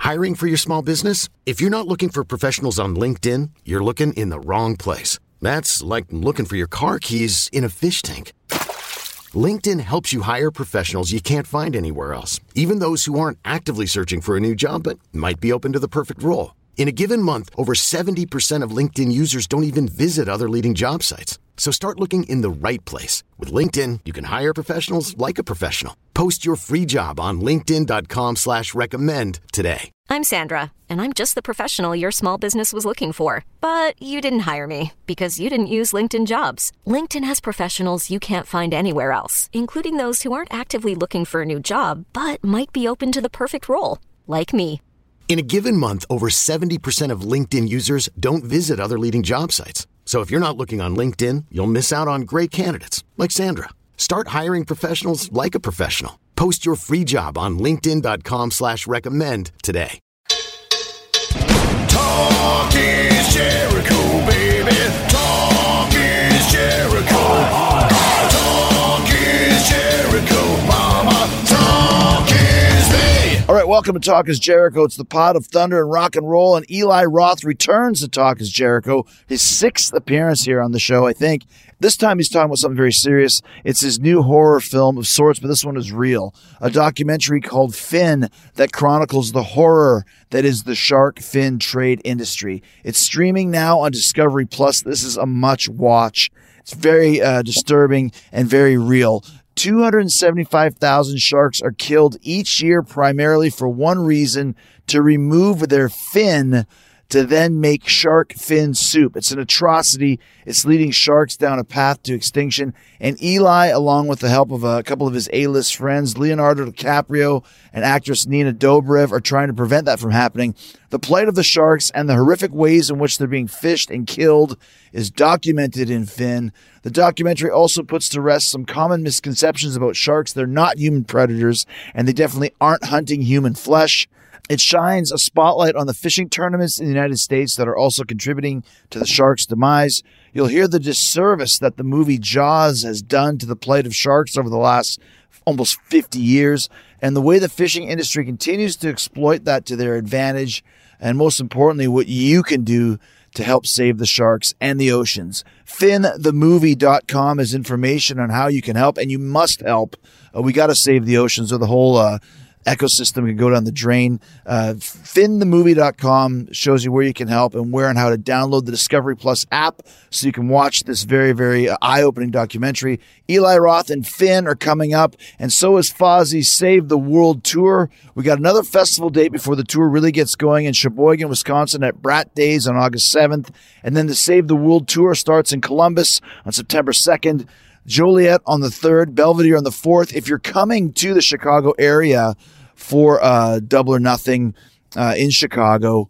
Hiring for your small business? If you're not looking for professionals on LinkedIn, you're looking in the wrong place. That's like looking for your car keys in a fish tank. LinkedIn helps you hire professionals you can't find anywhere else, even those who aren't actively searching for a new job but might be open to the perfect role. In a given month, over 70% of LinkedIn users don't even visit other leading job sites. So start looking in the right place. With LinkedIn, you can hire professionals like a professional. Post your free job on linkedin.com/recommend today. I'm Sandra, and I'm just the professional your small business was looking for. But you didn't hire me because you didn't use LinkedIn Jobs. LinkedIn has professionals you can't find anywhere else, including those who aren't actively looking for a new job, but might be open to the perfect role, like me. In a given month, over 70% of LinkedIn users don't visit other leading job sites. So if you're not looking on LinkedIn, you'll miss out on great candidates like Sandra. Start hiring professionals like a professional. Post your free job on linkedin.com/recommend today. Talk is Jericho, baby. Talk is Jericho. Talk is Jericho, mama. Talk is me. All right, welcome to Talk is Jericho. It's the pod of thunder and rock and roll, and Eli Roth returns to Talk is Jericho, his 6th appearance here on the show, I think. This time he's talking about something very serious. It's his new horror film of sorts, but this one is real. A documentary called Fin that chronicles the horror that is the shark fin trade industry. It's streaming now on Discovery Plus. This is a must watch. It's very disturbing and very real. 275,000 sharks are killed each year primarily for one reason: to remove their fin to then make shark fin soup. It's an atrocity. It's leading sharks down a path to extinction. And Eli, along with the help of a couple of his A-list friends, Leonardo DiCaprio and actress Nina Dobrev, are trying to prevent that from happening. The plight of the sharks and the horrific ways in which they're being fished and killed is documented in Fin. The documentary also puts to rest some common misconceptions about sharks. They're not human predators, and they definitely aren't hunting human flesh. It shines a spotlight on the fishing tournaments in the United States that are also contributing to the sharks' demise. You'll hear the disservice that the movie Jaws has done to the plight of sharks over the last almost 50 years, and the way the fishing industry continues to exploit that to their advantage, and most importantly, what you can do to help save the sharks and the oceans. FinTheMovie.com is information on how you can help, and you must help. We got to save the oceans, or the whole ecosystem can go down the drain. FinTheMovie.com shows you where you can help and where and how to download the Discovery Plus app so you can watch this very, very eye-opening documentary. Eli Roth and Finn are coming up, and so is Fozzie's Save the World Tour. We got another festival date before the tour really gets going in Sheboygan, Wisconsin at Brat Days on August 7th, and then the Save the World Tour starts in Columbus on September 2nd. Joliet on the 3rd, Belvedere on the 4th. If you're coming to the Chicago area for Double or Nothing in Chicago,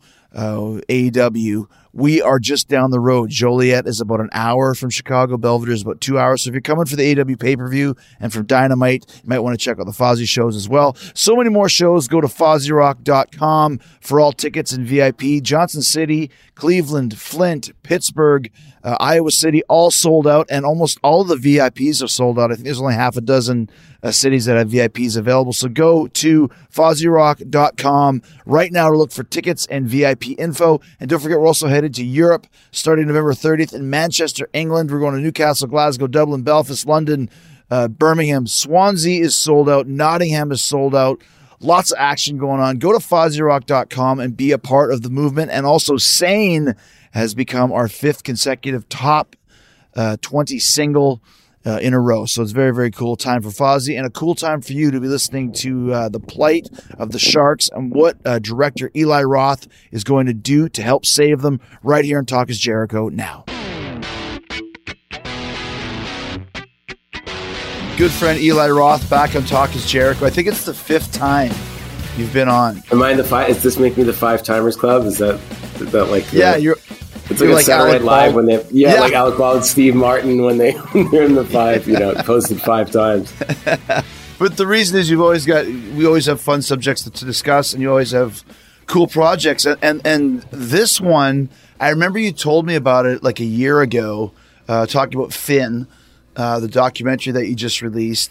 AEW, we are just down the road. Joliet is about an hour from Chicago. Belvedere is about 2 hours. So if you're coming for the AEW pay-per-view and from Dynamite, you might want to check out the Fozzy shows as well. So many more shows. Go to FozzyRock.com for all tickets and VIP. Johnson City, Cleveland, Flint, Pittsburgh, Iowa City, all sold out, and almost all of the VIPs are sold out. I think there's only half a dozen cities that have VIPs available. So go to FozzyRock.com right now to look for tickets and VIP info. And don't forget, we're also headed to Europe starting November 30th in Manchester, England. We're going to Newcastle, Glasgow, Dublin, Belfast, London, Birmingham. Swansea is sold out. Nottingham is sold out. Lots of action going on. Go to FozzyRock.com and be a part of the movement. And also, Sane has become our 5th consecutive top 20 single in a row. So it's very, very cool time for Fozzy, and a cool time for you to be listening to the plight of the sharks and what director Eli Roth is going to do to help save them right here on Talk is Jericho now. Good friend Eli Roth back on Talk is Jericho. I think it's the 5th time you've been on. Am I in the 5? Does this make me the 5 Timers Club? Is that like... Yeah, you're... It's like a Saturday Night Live when they... Yeah, like Alec Baldwin, Steve Martin, when they're in the 5, posted 5 times. But the reason is we always have fun subjects to discuss, and you always have cool projects. And this one, I remember you told me about it like a year ago, talking about Finn, the documentary that you just released.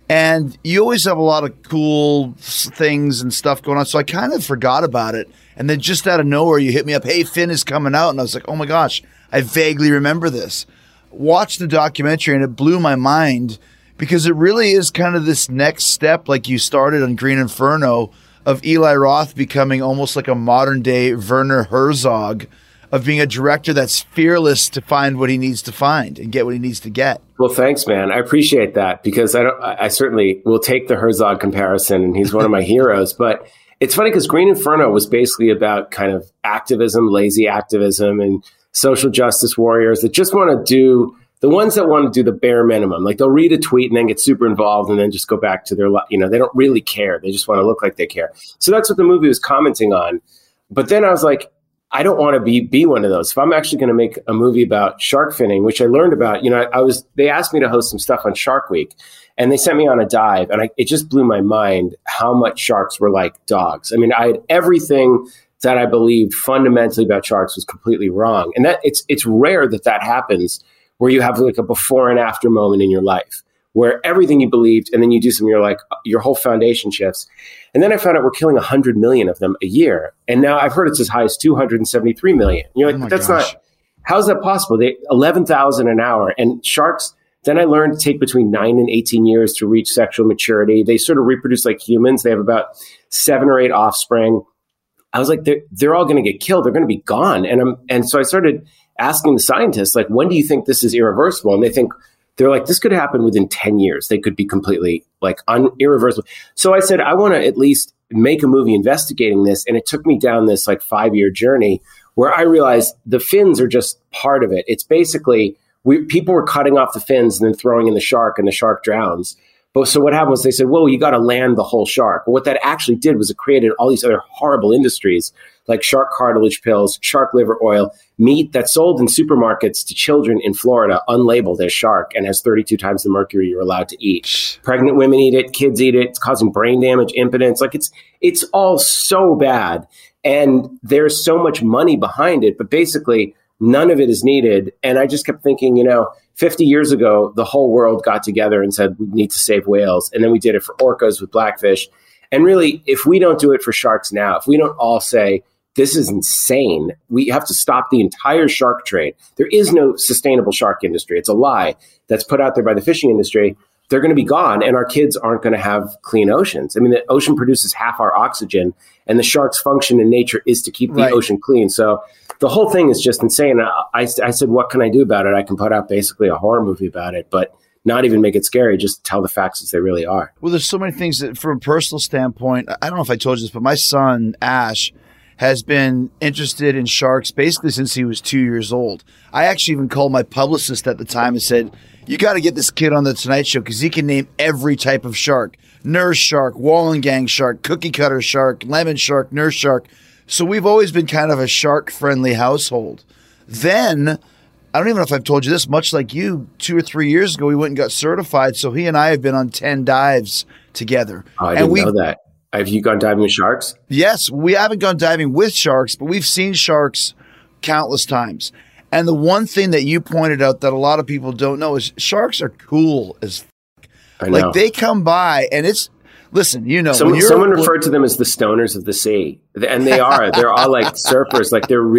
And you always have a lot of cool things and stuff going on. So I kind of forgot about it. And then just out of nowhere, you hit me up, hey, Finn is coming out. And I was like, oh my gosh, I vaguely remember this. Watched the documentary and it blew my mind because it really is kind of this next step, like you started on Green Inferno, of Eli Roth becoming almost like a modern day Werner Herzog, of being a director that's fearless to find what he needs to find and get what he needs to get. Well, thanks, man. I appreciate that because I certainly will take the Herzog comparison, and he's one of my heroes. But it's funny because Green Inferno was basically about kind of activism, lazy activism, and social justice warriors that just want to do the ones that want to do the bare minimum. Like they'll read a tweet and then get super involved and then just go back to their, they don't really care. They just want to look like they care. So that's what the movie was commenting on. But then I was like, I don't want to be one of those. If I'm actually going to make a movie about shark finning, which I learned about, they asked me to host some stuff on Shark Week and they sent me on a dive and it just blew my mind how much sharks were like dogs. I mean, I had everything that I believed fundamentally about sharks was completely wrong. And that it's rare that happens where you have like a before and after moment in your life where everything you believed and then you do something, you're like, your whole foundation shifts. And then I found out we're killing 100 million of them a year. And now I've heard it's as high as 273 million. And you're like, how's that possible? 11,000 an hour. And sharks, then I learned to take between 9 and 18 years to reach sexual maturity. They sort of reproduce like humans. They have about 7 or 8 offspring. I was like, they're all going to get killed. They're going to be gone. And so I started asking the scientists, like, when do you think this is irreversible? And they're like, this could happen within 10 years. They could be completely like irreversible. So I said, I want to at least make a movie investigating this. And it took me down this like 5-year journey where I realized the fins are just part of it. It's basically people were cutting off the fins and then throwing in the shark and the shark drowns. But so what happened was they said, well, you got to land the whole shark. But what that actually did was it created all these other horrible industries like shark cartilage pills, shark liver oil, meat that's sold in supermarkets to children in Florida, unlabeled as shark and has 32 times the mercury you're allowed to eat. Pregnant women eat it, kids eat it. It's causing brain damage, impotence. Like it's all so bad. And there's so much money behind it, but basically none of it is needed. And I just kept thinking, 50 years ago, the whole world got together and said, we need to save whales. And then we did it for orcas with blackfish. And really, if we don't do it for sharks now, if we don't all say, this is insane, we have to stop the entire shark trade. There is no sustainable shark industry. It's a lie that's put out there by the fishing industry. They're going to be gone and our kids aren't going to have clean oceans. I mean, the ocean produces half our oxygen and the shark's function in nature is to keep the ocean clean. So the whole thing is just insane. I said, what can I do about it? I can put out basically a horror movie about it, but not even make it scary, just tell the facts as they really are. Well, there's so many things that from a personal standpoint, I don't know if I told you this, but my son, Ash, has been interested in sharks basically since he was 2 years old. I actually even called my publicist at the time and said, you got to get this kid on the Tonight Show because he can name every type of shark. Nurse shark, Wallengang shark, cookie cutter shark, lemon shark, nurse shark. So we've always been kind of a shark-friendly household. Then, I don't even know if I've told you this, much like you, 2 or 3 years ago, we went and got certified. So he and I have been on 10 dives together. Oh, I didn't know that. Have you gone diving with sharks? Yes, we haven't gone diving with sharks, but we've seen sharks countless times. And the one thing that you pointed out that a lot of people don't know is sharks are cool as f***. I know. Like they come by and it's, listen, someone referred to them as the stoners of the sea. And they are. They're all like surfers. Like they're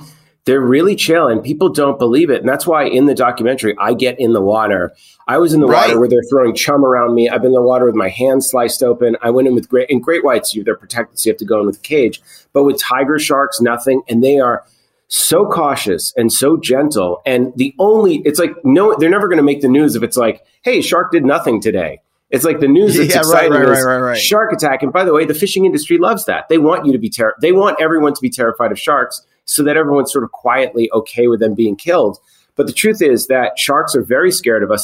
really chill and people don't believe it. And that's why in the documentary, I get in the water. I was in the water where they're throwing chum around me. I've been in the water with my hands sliced open. I went in with great whites. They're protected, so you have to go in with a cage. But with tiger sharks, nothing. And they are so cautious and so gentle. And it's like, no, they're never going to make the news if it's like, hey, shark did nothing today. It's like the news that's exciting is shark attack. And by the way, the fishing industry loves that. They want you to be they want everyone to be terrified of sharks so that everyone's sort of quietly okay with them being killed. But the truth is that sharks are very scared of us.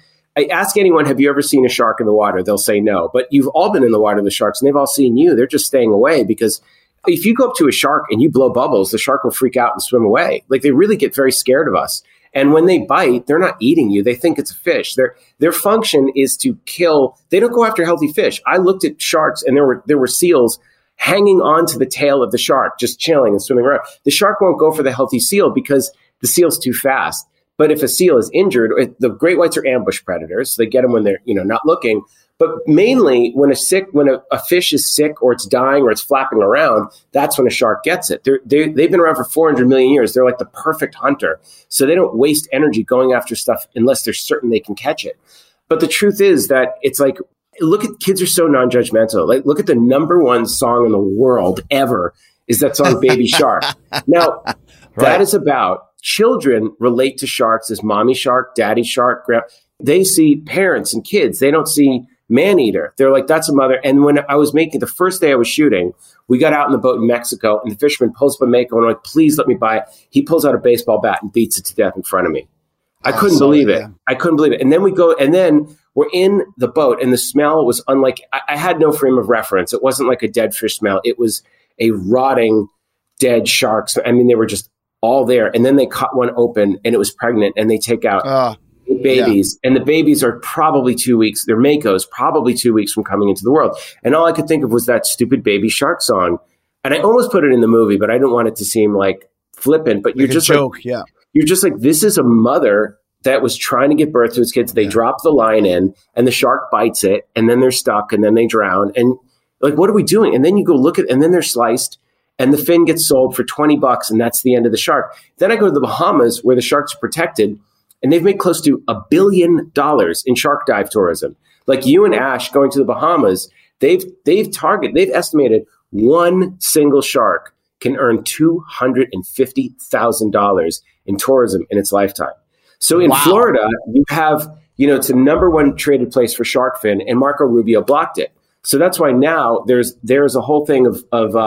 I ask anyone, have you ever seen a shark in the water? They'll say no. But you've all been in the water with the sharks and they've all seen you. They're just staying away because if you go up to a shark and you blow bubbles, the shark will freak out and swim away. Like they really get very scared of us. And when they bite, they're not eating you. They think it's a fish. Their function is to kill. They don't go after healthy fish. I looked at sharks and there were seals hanging onto the tail of the shark, just chilling and swimming around. The shark won't go for the healthy seal because the seal's too fast. But if a seal is injured, the great whites are ambush predators. So they get them when they're not looking. But mainly when a fish is sick or it's dying or it's flapping around, that's when a shark gets it. They've been around for 400 million years. They're like the perfect hunter. So they don't waste energy going after stuff unless they're certain they can catch it. But the truth is that it's like, kids are so non-judgmental. Like, look at the number one song in the world ever is that song Baby Shark. Now, that is about children relate to sharks as mommy shark, daddy shark. They see parents and kids. They don't see man-eater. They're like, that's a mother. And when I was making the first day I was shooting, we got out in the boat in Mexico and the fisherman pulls up a Mako and I'm like, please let me buy it. He pulls out a baseball bat and beats it to death in front of me. I couldn't believe it. I couldn't believe it. And then we're in the boat and the smell was unlike, I had no frame of reference. It wasn't like a dead fish smell. It was a rotting dead shark. I mean, they were just all there. And then they cut one open and it was pregnant and they take out babies. And the babies are probably 2 weeks. They're Makos, probably 2 weeks from coming into the world. And all I could think of was that stupid Baby Shark song. And I almost put it in the movie, but I didn't want it to seem like flippant. But you're just like, you're just like, this is a mother that was trying to give birth to its kids. They drop the line in and the shark bites it and then they're stuck and then they drown. And like, what are we doing? And then you go look at, and then they're sliced and the fin gets sold for $20 and that's the end of the shark. Then I go to the Bahamas where the sharks are protected and they've made close to $1 billion in shark dive tourism. Like you and Ash going to the Bahamas, they've estimated one single shark can earn $250,000 in tourism in its lifetime. So in Florida, you have, it's the number one traded place for shark fin, and Marco Rubio blocked it. So that's why now there's a whole thing of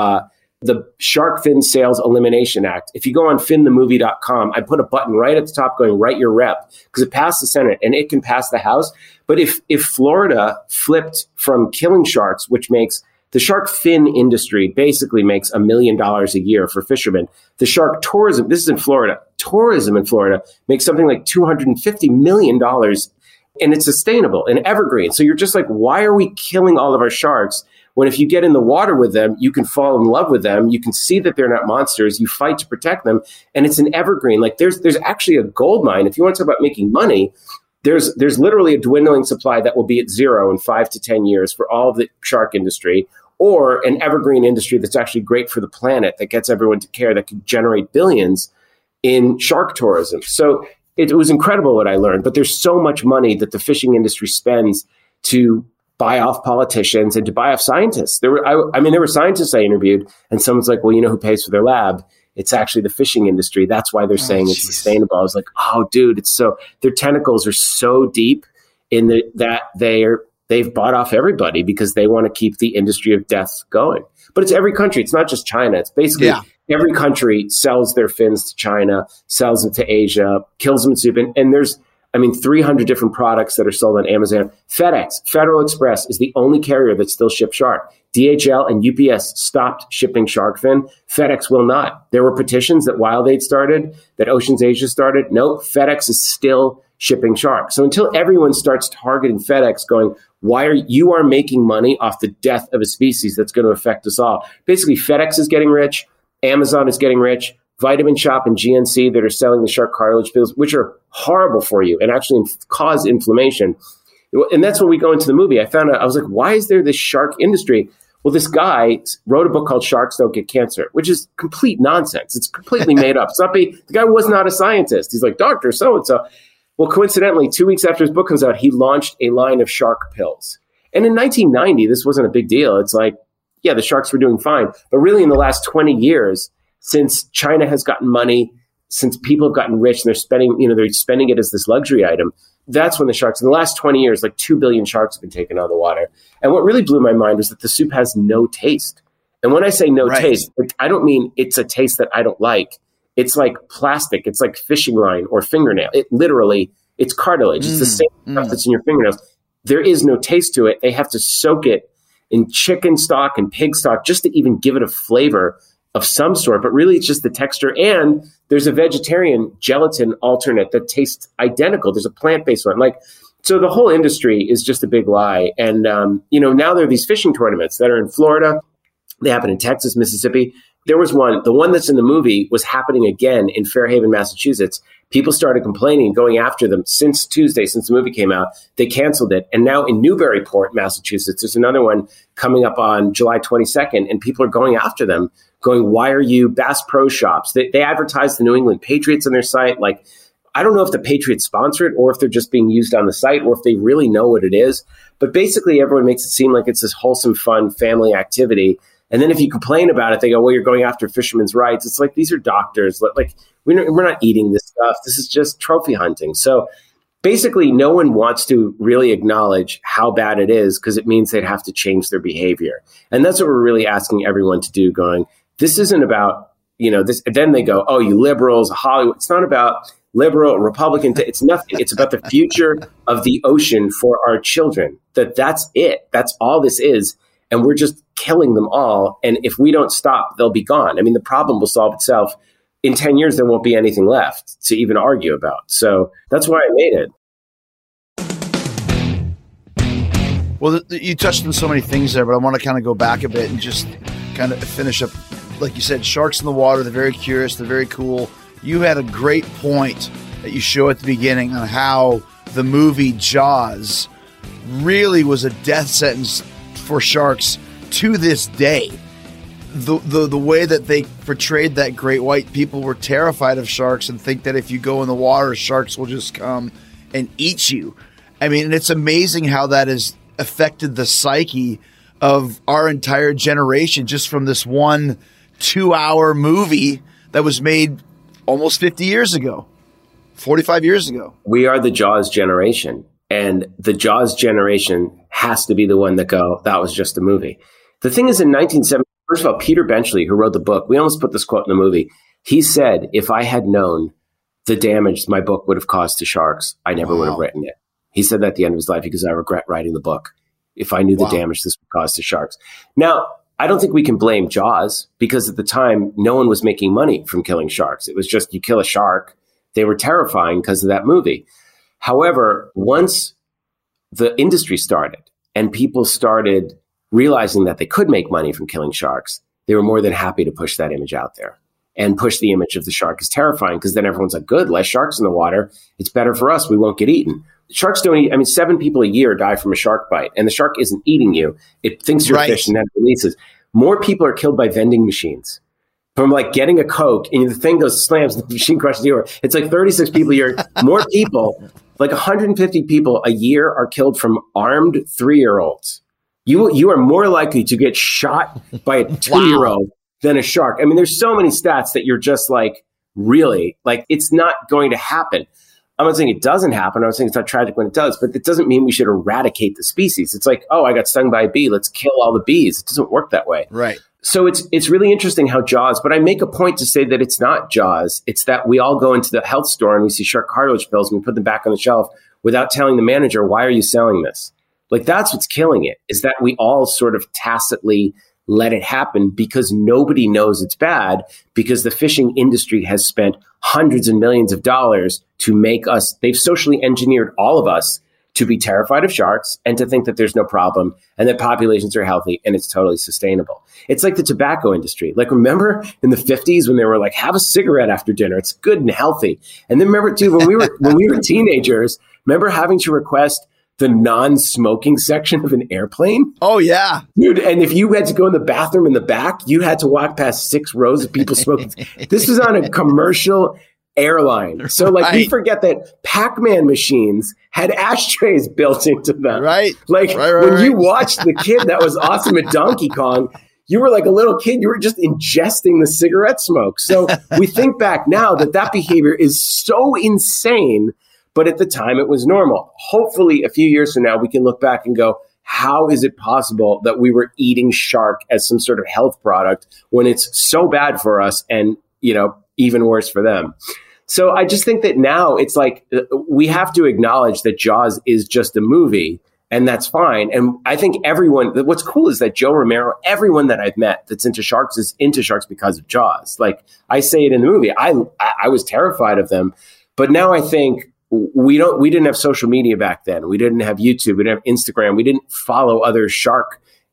the Shark Fin Sales Elimination Act. If you go on finthemovie.com, I put a button right at the top going, write your rep, because it passed the Senate and it can pass the House. But if Florida flipped from killing sharks, which makes the shark fin industry basically makes $1 million a year for fishermen. The shark tourism, this is in Florida, tourism in Florida makes something like $250 million, and it's sustainable and evergreen. So you're just like, why are we killing all of our sharks when if you get in the water with them, you can fall in love with them. You can see that they're not monsters. You fight to protect them. And it's an evergreen. Like there's actually a gold mine. If you want to talk about making money, there's literally a dwindling supply that will be at zero in 5 to 10 years for all of the shark industry, or an evergreen industry that's actually great for the planet, that gets everyone to care, that could generate billions in shark tourism. So it was incredible what I learned, but there's so much money that the fishing industry spends to buy off politicians and to buy off scientists. There were scientists I interviewed, and someone's like, well, you know who pays for their lab? It's actually the fishing industry. That's why they're saying it's sustainable. I was like, oh, dude, their tentacles are so deep in that they've bought off everybody because they want to keep the industry of death going. But it's every country. It's not just China. It's basically every country sells their fins to China, sells them to Asia, kills them in soup. And there's, 300 different products that are sold on Amazon. FedEx, Federal Express is the only carrier that still ships shark. DHL and UPS stopped shipping shark fin. FedEx will not. There were petitions that Wild Aid started, that Oceans Asia started. No, FedEx is still shipping shark. So until everyone starts targeting FedEx going, why are you making money off the death of a species that's going to affect us all? Basically, FedEx is getting rich. Amazon is getting rich. Vitamin Shoppe and GNC that are selling the shark cartilage pills, which are horrible for you and actually cause inflammation. And that's when we go into the movie. I was like, why is there this shark industry? Well, this guy wrote a book called Sharks Don't Get Cancer, which is complete nonsense. It's completely made up. The guy was not a scientist. He's like, Dr. So-and-so. Well, coincidentally, 2 weeks after his book comes out, he launched a line of shark pills. And in 1990, this wasn't a big deal. It's like, yeah, the sharks were doing fine. But really in the last 20 years, since China has gotten money, since people have gotten rich and they're spending it as this luxury item, that's when the sharks, in the last 20 years, like 2 billion sharks have been taken out of the water. And what really blew my mind was that the soup has no taste. And when I say no taste, I don't mean it's a taste that I don't like. It's like plastic. It's like fishing line or fingernail. It's cartilage. It's the same stuff that's in your fingernails. There is no taste to it. They have to soak it in chicken stock and pig stock just to even give it a flavor of some sort. But really, it's just the texture. And there's a vegetarian gelatin alternate that tastes identical. There's a plant-based one. So the whole industry is just a big lie. And, now there are these fishing tournaments that are in Florida. They happen in Texas, Mississippi. There was one, the one that's in the movie was happening again in Fairhaven, Massachusetts. People started complaining, going after them since Tuesday, since the movie came out. They canceled it. And now in Newburyport, Massachusetts, there's another one coming up on July 22nd, and people are going after them, going, why are you Bass Pro Shops? They advertise the New England Patriots on their site. Like, I don't know if the Patriots sponsor it or if they're just being used on the site or if they really know what it is. But basically, everyone makes it seem like it's this wholesome, fun family activity. And then if you complain about it, they go, well, you're going after fishermen's rights. It's like, these are doctors. Like, we're not eating this stuff. This is just trophy hunting. So basically, no one wants to really acknowledge how bad it is because it means they'd have to change their behavior. And that's what we're really asking everyone to do, going, this isn't about, this. And then they go, oh, you liberals, Hollywood. It's not about liberal, Republican. It's nothing. It's about the future of the ocean for our children. That's it. That's all this is. And we're just killing them all. And if we don't stop, they'll be gone. I mean, the problem will solve itself. In 10 years, there won't be anything left to even argue about. So that's why I made it. Well, you touched on so many things there, but I want to kind of go back a bit and just kind of finish up. Like you said, sharks in the water, they're very curious, they're very cool. You had a great point that you show at the beginning on how the movie Jaws really was a death sentence for sharks to this day. The way that they portrayed that great white, people were terrified of sharks and think that if you go in the water, sharks will just come and eat you. I mean, and it's amazing how that has affected the psyche of our entire generation just from this 1 2-hour movie that was made almost 50 years ago, 45 years ago. We are the Jaws generation. And the Jaws generation has to be the one that go, that was just a movie. The thing is, in 1970, first of all, Peter Benchley, who wrote the book, we almost put this quote in the movie. He said, if I had known the damage my book would have caused to sharks, I never would have written it. He said that at the end of his life because I regret writing the book. If I knew the damage this would cause to sharks. Now, I don't think we can blame Jaws because at the time, no one was making money from killing sharks. It was just you kill a shark. They were terrifying because of that movie. However, once the industry started and people started realizing that they could make money from killing sharks, they were more than happy to push that image out there and push the image of the shark as terrifying because then everyone's like, good, less sharks in the water. It's better for us. We won't get eaten. Sharks don't eat. I mean, 7 people a year die from a shark bite and the shark isn't eating you. It thinks you're a fish and then it releases. More people are killed by vending machines. From like getting a Coke and the thing goes slams and the machine crushes the door. It's like 36 people a year. More people, like 150 people a year are killed from armed 3-year-olds. You are more likely to get shot by a 2-year-old than a shark. I mean, there's so many stats that you're just like, really, like it's not going to happen. I'm not saying it doesn't happen. I'm not saying it's not tragic when it does, but it doesn't mean we should eradicate the species. It's like, oh, I got stung by a bee. Let's kill all the bees. It doesn't work that way. Right. So it's really interesting how Jaws, but I make a point to say that it's not Jaws. It's that we all go into the health store and we see shark cartilage pills and we put them back on the shelf without telling the manager, why are you selling this? Like that's what's killing it, is that we all sort of tacitly let it happen because nobody knows it's bad because the fishing industry has spent hundreds of millions of dollars to make us, they've socially engineered all of us to be terrified of sharks and to think that there's no problem and that populations are healthy and it's totally sustainable. It's like the tobacco industry. Like, remember in the 50s when they were like, have a cigarette after dinner. It's good and healthy. And then remember too, when we were teenagers, remember having to request the non-smoking section of an airplane? Oh, yeah. Dude, and if you had to go in the bathroom in the back, you had to walk past 6 rows of people smoking. This was on a commercial airline. So like we forget that Pac-Man machines had ashtrays built into them. Right. Like when you watched the kid that was awesome at Donkey Kong, you were like a little kid. You were just ingesting the cigarette smoke. So we think back now that behavior is so insane, but at the time it was normal. Hopefully a few years from now, we can look back and go, how is it possible that we were eating shark as some sort of health product when it's so bad for us and, even worse for them? So I just think that now it's like we have to acknowledge that Jaws is just a movie, and that's fine. And I think what's cool is that Joe Romero, everyone that I've met that's into sharks is into sharks because of Jaws. Like I say it in the movie, I was terrified of them, but now I think we didn't have social media back then. We didn't have YouTube. We didn't have Instagram. We didn't follow other shark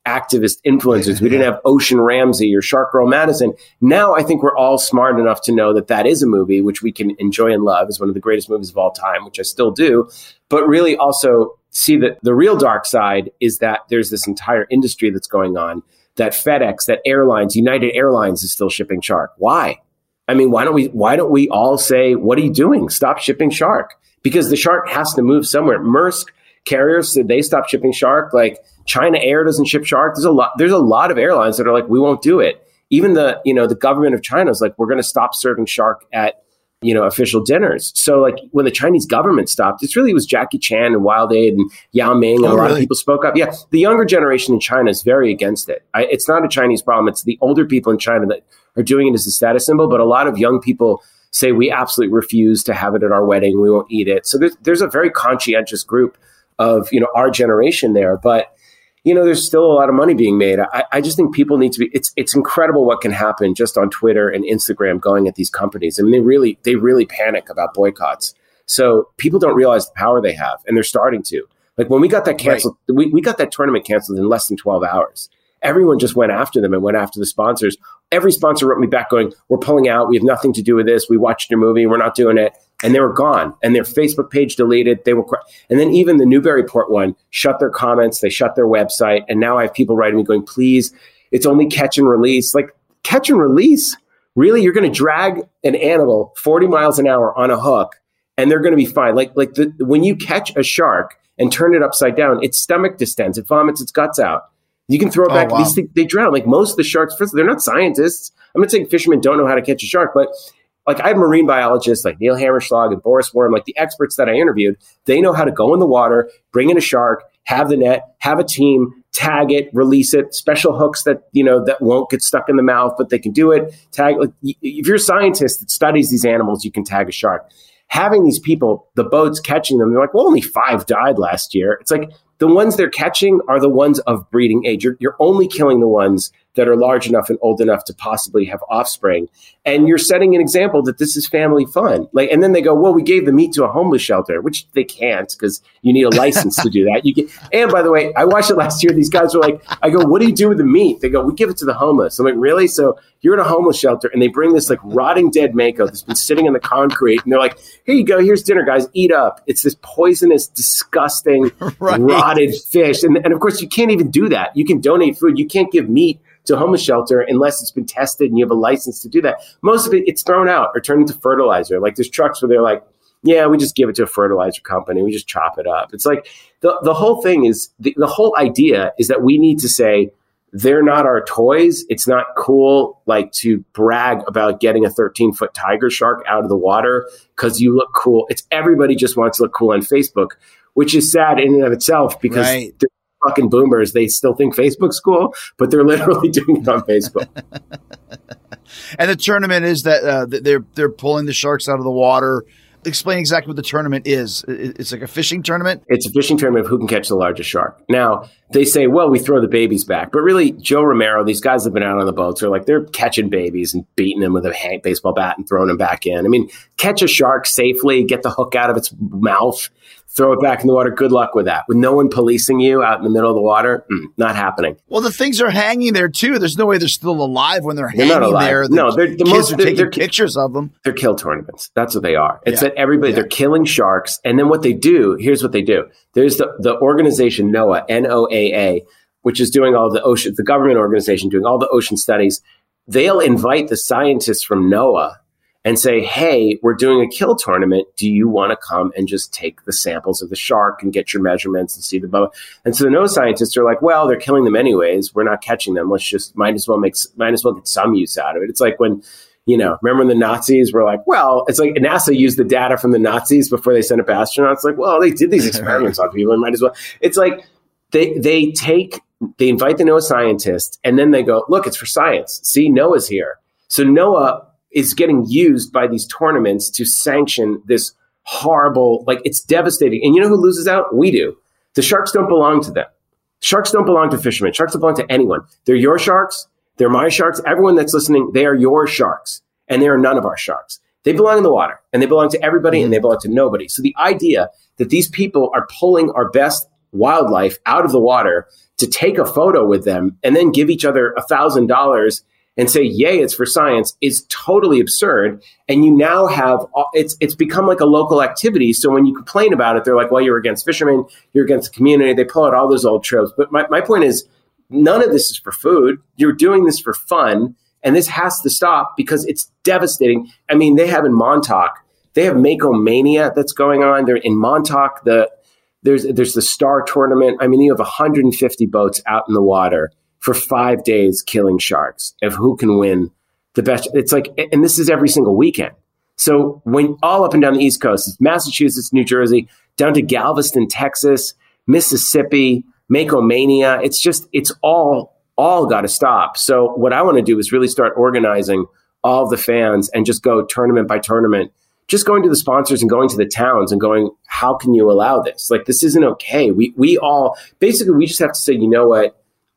activist influencers. We didn't have Ocean Ramsey or Shark Girl Madison. Now I think we're all smart enough to know that that is a movie which we can enjoy and love as one of the greatest movies of all time, which I still do, but really also see that the real dark side is that there's this entire industry that's going on, that FedEx, that airlines, United Airlines is still shipping shark. Why? I mean, why don't we all say, what are you doing? Stop shipping shark. Because the shark has to move somewhere. Maersk carriers, did they stop shipping shark? Like China Air doesn't ship shark. There's a lot of airlines that are like, we won't do it. Even the government of China is like, we're going to stop serving shark at, official dinners. So like when the Chinese government stopped, it was Jackie Chan and Wild Aid and Yao Ming and a lot of people spoke up. Yeah. The younger generation in China is very against it. It's not a Chinese problem. It's the older people in China that are doing it as a status symbol. But a lot of young people say we absolutely refuse to have it at our wedding. We won't eat it. So there's a very conscientious group of, our generation there. But, there's still a lot of money being made. I just think people need to be, it's incredible what can happen just on Twitter and Instagram going at these companies. I mean, they really panic about boycotts. So people don't realize the power they have, and they're starting to. Like when we got that canceled, we got that tournament canceled in less than 12 hours. Everyone just went after them and went after the sponsors. Every sponsor wrote me back going, we're pulling out. We have nothing to do with this. We watched your movie. We're not doing it. And they were gone. And their Facebook page deleted. And then even the Newburyport one shut their comments. They shut their website. And now I have people writing me going, please, it's only catch and release. Like catch and release? Really? You're going to drag an animal 40 miles an hour on a hook and they're going to be fine. When you catch a shark and turn it upside down, its stomach distends. It vomits its guts out. You can throw it back. Wow. These things, they drown. Like most of the sharks, first, they're not scientists. I'm not saying fishermen don't know how to catch a shark, but like I have marine biologists like Neil Hammerschlag and Boris Worm, like the experts that I interviewed, they know how to go in the water, bring in a shark, have the net, have a team, tag it, release it, special hooks that, that won't get stuck in the mouth, but they can do it. Tag, like if you're a scientist that studies these animals, you can tag a shark. Having these people, the boats catching them, they're like, well, only 5 died last year. It's like the ones they're catching are the ones of breeding age. You're only killing the ones that are large enough and old enough to possibly have offspring. And you're setting an example that this is family fun. And then they go, well, we gave the meat to a homeless shelter, which they can't because you need a license to do that. And by the way, I watched it last year. These guys were like, I go, what do you do with the meat? They go, we give it to the homeless. I'm like, really? So you're in a homeless shelter and they bring this like rotting dead mako that's been sitting in the concrete. And they're like, here you go. Here's dinner, guys. Eat up. It's this poisonous, disgusting, rotted fish. And of course, you can't even do that. You can donate food. You can't give meat to a homeless shelter unless it's been tested and you have a license to do that. Most of it, it's thrown out or turned into fertilizer. Like there's trucks where they're like, yeah, we just give it to a fertilizer company. We just chop it up. It's like the whole thing is, the whole idea is that we need to say, they're not our toys. It's not cool like to brag about getting a 13-foot tiger shark out of the water because you look cool. It's everybody just wants to look cool on Facebook, which is sad in and of itself because they're fucking boomers. They still think Facebook's cool, but they're literally doing it on Facebook. And the tournament is that they're pulling the sharks out of the water. Explain exactly what the tournament is. It's like a fishing tournament? It's a fishing tournament of who can catch the largest shark. Now, they say, well, we throw the babies back. But really, Joe Romero, these guys that have been out on the boats are like, they're catching babies and beating them with a baseball bat and throwing them back in. I mean, catch a shark safely, get the hook out of its mouth, throw it back in the water. Good luck with that. With no one policing you out in the middle of the water, not happening. Well, the things are hanging there, too. There's no way they're still alive when they're hanging not alive. There. No, they're taking pictures of them. They're kill tournaments. That's what they are. It's that everybody, they're killing sharks. And then what they do, here's what they do. There's the organization NOAA, NOAA, which is doing all the ocean, the government organization doing all the ocean studies. They'll invite the scientists from NOAA and say, hey, we're doing a kill tournament. Do you want to come and just take the samples of the shark and get your measurements and see the boa? And so the NOAA scientists are like, well, they're killing them anyways. We're not catching them. Let's just might as well get some use out of it. It's like when, remember when the Nazis were like, well, it's like NASA used the data from the Nazis before they sent up astronauts. Like, well, they did these experiments on people. Might as well. It's like they invite the NOAA scientists and then they go, look, it's for science. See, NOAA's here. So NOAA is getting used by these tournaments to sanction this horrible, it's devastating. And you know who loses out? We do. The sharks don't belong to them. Sharks don't belong to fishermen. Sharks don't belong to anyone. They're your sharks. They're my sharks. Everyone that's listening, they are your sharks. And they are none of our sharks. They belong in the water. And they belong to everybody and they belong to nobody. So the idea that these people are pulling our best wildlife out of the water to take a photo with them and then give each other $1,000 and say, yay, it's for science, is totally absurd. And you now have, it's become like a local activity. So when you complain about it, they're like, well, you're against fishermen, you're against the community. They pull out all those old tropes. But my point is, none of this is for food. You're doing this for fun. And this has to stop because it's devastating. I mean, they have in Montauk, they have Mako Mania that's going on. They're in Montauk. There's the Star Tournament. I mean, you have 150 boats out in the water for 5 days killing sharks of who can win the best. It's like, and this is every single weekend. So when all up and down the East Coast, it's Massachusetts, New Jersey, down to Galveston, Texas, Mississippi, Mako Mania. It's all got to stop. So what I want to do is really start organizing all of the fans and just go tournament by tournament, just going to the sponsors and going to the towns and going, how can you allow this? Like, this isn't okay. We all, basically, we just have to say, you know what?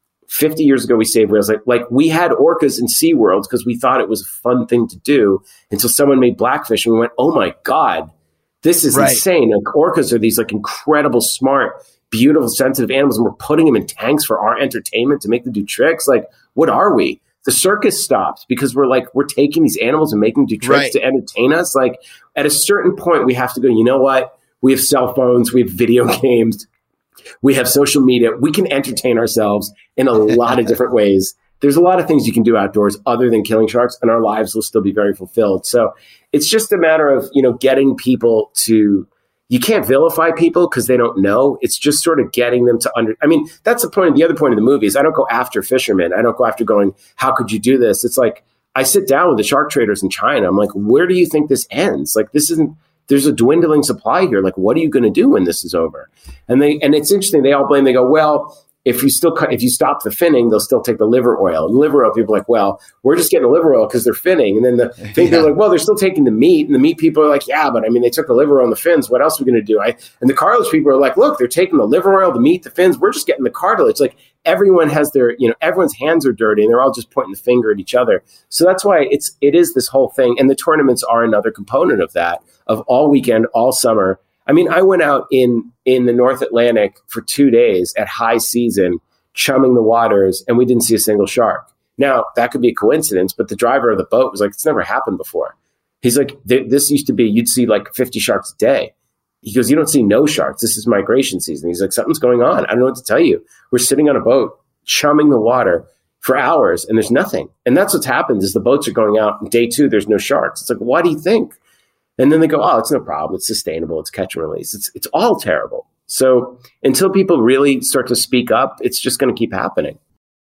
50 years ago, we saved whales. Like we had orcas in SeaWorld because we thought it was a fun thing to do until someone made Blackfish and we went, oh my God, this is insane. Like, orcas are these like incredible, smart, beautiful, sensitive animals, and we're putting them in tanks for our entertainment to make them do tricks. Like, what are we? The circus stopped because we're taking these animals and making them do tricks to entertain us. Like, at a certain point, we have to go, you know what? We have cell phones, we have video games, we have social media. We can entertain ourselves in a lot of different ways. There's a lot of things you can do outdoors other than killing sharks, and our lives will still be very fulfilled. So it's just a matter of, getting people to, you can't vilify people because they don't know. It's just sort of getting them to that's the point. The other point of the movie is I don't go after fishermen. I don't go after going, how could you do this? It's like, I sit down with the shark traders in China. I'm like, where do you think this ends? Like, there's a dwindling supply here. Like, what are you going to do when this is over? And it's interesting. They all blame. They go, well, if you stop the finning, they'll still take the liver oil. And liver oil, people are like, well, we're just getting the liver oil because they're finning. And then they're like, well, they're still taking the meat. And the meat people are like, yeah, but I mean, they took the liver oil and the fins. What else are we going to do? And the cartilage people are like, look, they're taking the liver oil, the meat, the fins. We're just getting the cartilage. Like, everyone has their, everyone's hands are dirty and they're all just pointing the finger at each other. So that's why it is this whole thing. And the tournaments are another component of that, of all weekend, all summer. I mean, I went out in the North Atlantic for 2 days at high season, chumming the waters, and we didn't see a single shark. Now, that could be a coincidence, but the driver of the boat was like, it's never happened before. He's like, this used to be, you'd see like 50 sharks a day. He goes, you don't see no sharks. This is migration season. He's like, something's going on. I don't know what to tell you. We're sitting on a boat, chumming the water for hours, and there's nothing. And that's what's happened is the boats are going out, and day 2, there's no sharks. It's like, why do you think? And then they go, oh, it's no problem. It's sustainable. It's catch and release. It's all terrible. So until people really start to speak up, it's just going to keep happening.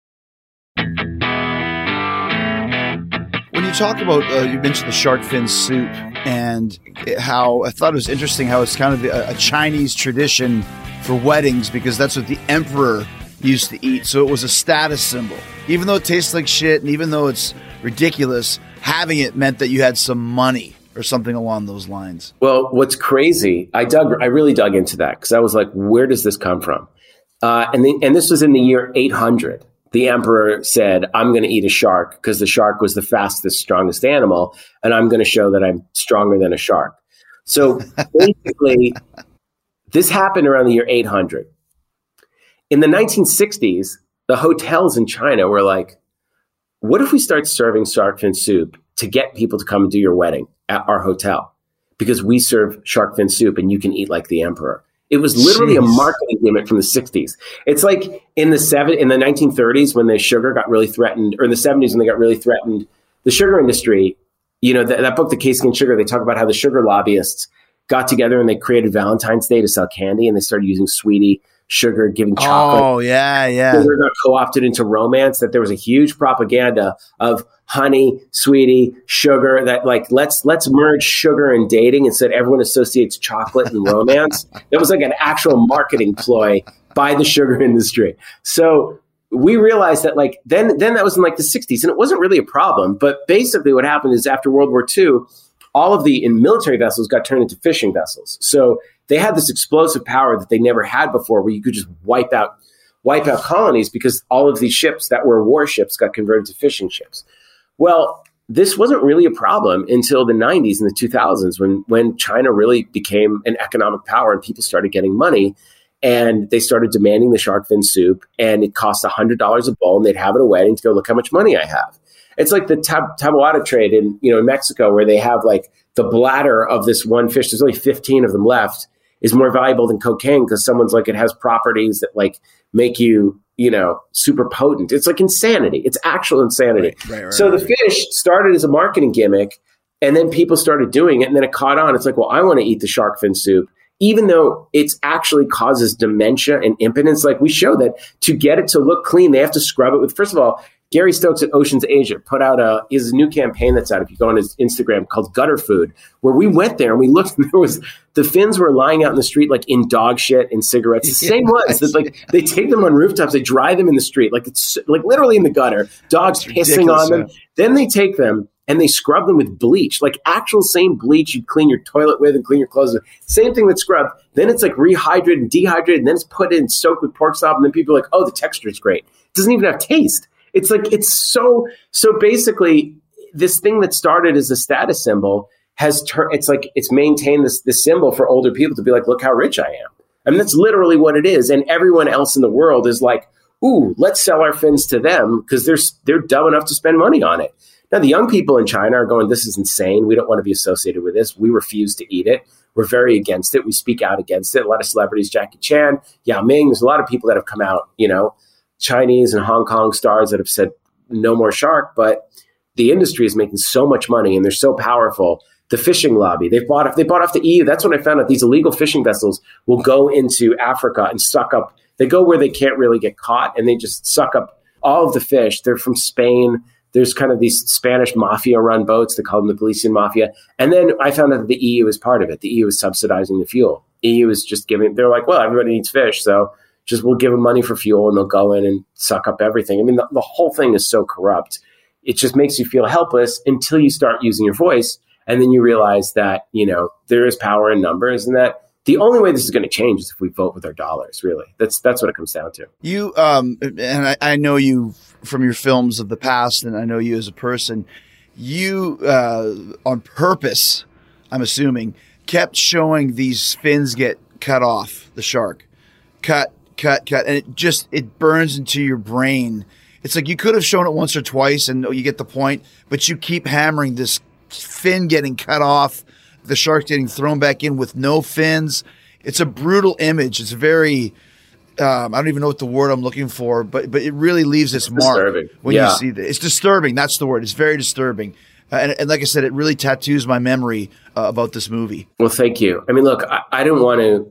When you talk about, you mentioned the shark fin soup and how I thought it was interesting how it's kind of a Chinese tradition for weddings because that's what the emperor used to eat. So it was a status symbol. Even though it tastes like shit and even though it's ridiculous, having it meant that you had some money or something along those lines. Well, what's crazy, I really dug into that because I was like, where does this come from? And this was in the year 800. The emperor said, I'm going to eat a shark because the shark was the fastest, strongest animal, and I'm going to show that I'm stronger than a shark. So basically, this happened around the year 800. In the 1960s, the hotels in China were like, what if we start serving shark fin soup to get people to come and do your wedding at our hotel? Because we serve shark fin soup and you can eat like the emperor. It was literally a marketing gimmick from the 60s. It's like in the 1930s when the sugar got really threatened, or in the 70s when they got really threatened, the sugar industry, that book, The Casey and Sugar, they talk about how the sugar lobbyists got together and they created Valentine's Day to sell candy, and they started using sweetie sugar, giving chocolate. Oh, yeah. Sugar got co-opted into romance, that there was a huge propaganda of honey, sweetie, sugar, that like, let's merge sugar and dating instead everyone associates chocolate and romance. That was like an actual marketing ploy by the sugar industry. So we realized that like, then that was in like the 60s and it wasn't really a problem. But basically what happened is after World War II, all of the military vessels got turned into fishing vessels. So they had this explosive power that they never had before where you could just wipe out colonies because all of these ships that were warships got converted to fishing ships. Well, this wasn't really a problem until the 90s and the 2000s when China really became an economic power and people started getting money. And they started demanding the shark fin soup, and it cost $100 a bowl, and they'd have it at a wedding to go, look how much money I have. It's like the tabuada trade in Mexico, where they have like the bladder of this one fish. There's only 15 of them left, is more valuable than cocaine because someone's like, it has properties that like make you, super potent. It's like insanity. It's actual insanity. Right, so the fish started as a marketing gimmick, and then people started doing it, and then it caught on. It's like, well, I want to eat the shark fin soup, even though it actually causes dementia and impotence. Like, we show that to get it to look clean, they have to scrub it with, first of all, Gary Stokes at Oceans Asia put out his new campaign that's out, if you go on his Instagram, called Gutter Food, where we went there and we looked, and the fins were lying out in the street, like in dog shit and cigarettes. The same ones that, like, they take them on rooftops, they dry them in the street, like it's like literally in the gutter, dogs pissing on them. Yeah. Then they take them and they scrub them with bleach, like actual same bleach you'd clean your toilet with and clean your clothes with. Same thing with scrub. Then it's like rehydrated and dehydrated, and then it's put in soaked with pork salt, and then people are like, oh, the texture is great. It doesn't even have taste. It's like, it's so basically this thing that started as a status symbol has turned, it's like, it's maintained this symbol for older people to be like, look how rich I am. I mean, that's literally what it is. And everyone else in the world is like, ooh, let's sell our fins to them because they're dumb enough to spend money on it. Now, the young people in China are going, this is insane. We don't want to be associated with this. We refuse to eat it. We're very against it. We speak out against it. A lot of celebrities, Jackie Chan, Yao Ming, there's a lot of people that have come out, Chinese and Hong Kong stars that have said no more shark, but the industry is making so much money and they're so powerful. The fishing lobby, they bought off the EU. That's when I found out these illegal fishing vessels will go into Africa and suck up. They go where they can't really get caught, and they just suck up all of the fish. They're from Spain. There's kind of these Spanish mafia run boats. They call them the Galician mafia. And then I found out that the EU is part of it. The EU is subsidizing the fuel. EU is just they're like, well, everybody needs fish, so just we'll give them money for fuel and they'll go in and suck up everything. I mean, the whole thing is so corrupt. It just makes you feel helpless until you start using your voice. And then you realize that, there is power in numbers, and that the only way this is going to change is if we vote with our dollars, really. That's what it comes down to. You, and I know you from your films of the past, and I know you as a person, you, on purpose, I'm assuming, kept showing these fins get cut off, the shark. Cut, and it burns into your brain. It's like you could have shown it once or twice and you get the point, but you keep hammering this fin getting cut off, the shark getting thrown back in with no fins. It's a brutal image. It's very, I don't even know what the word I'm looking for, but it really leaves its mark when you see this. It's disturbing. That's the word. It's very disturbing. And like I said, it really tattoos my memory about this movie. Well, thank you. I mean, look, I didn't want to,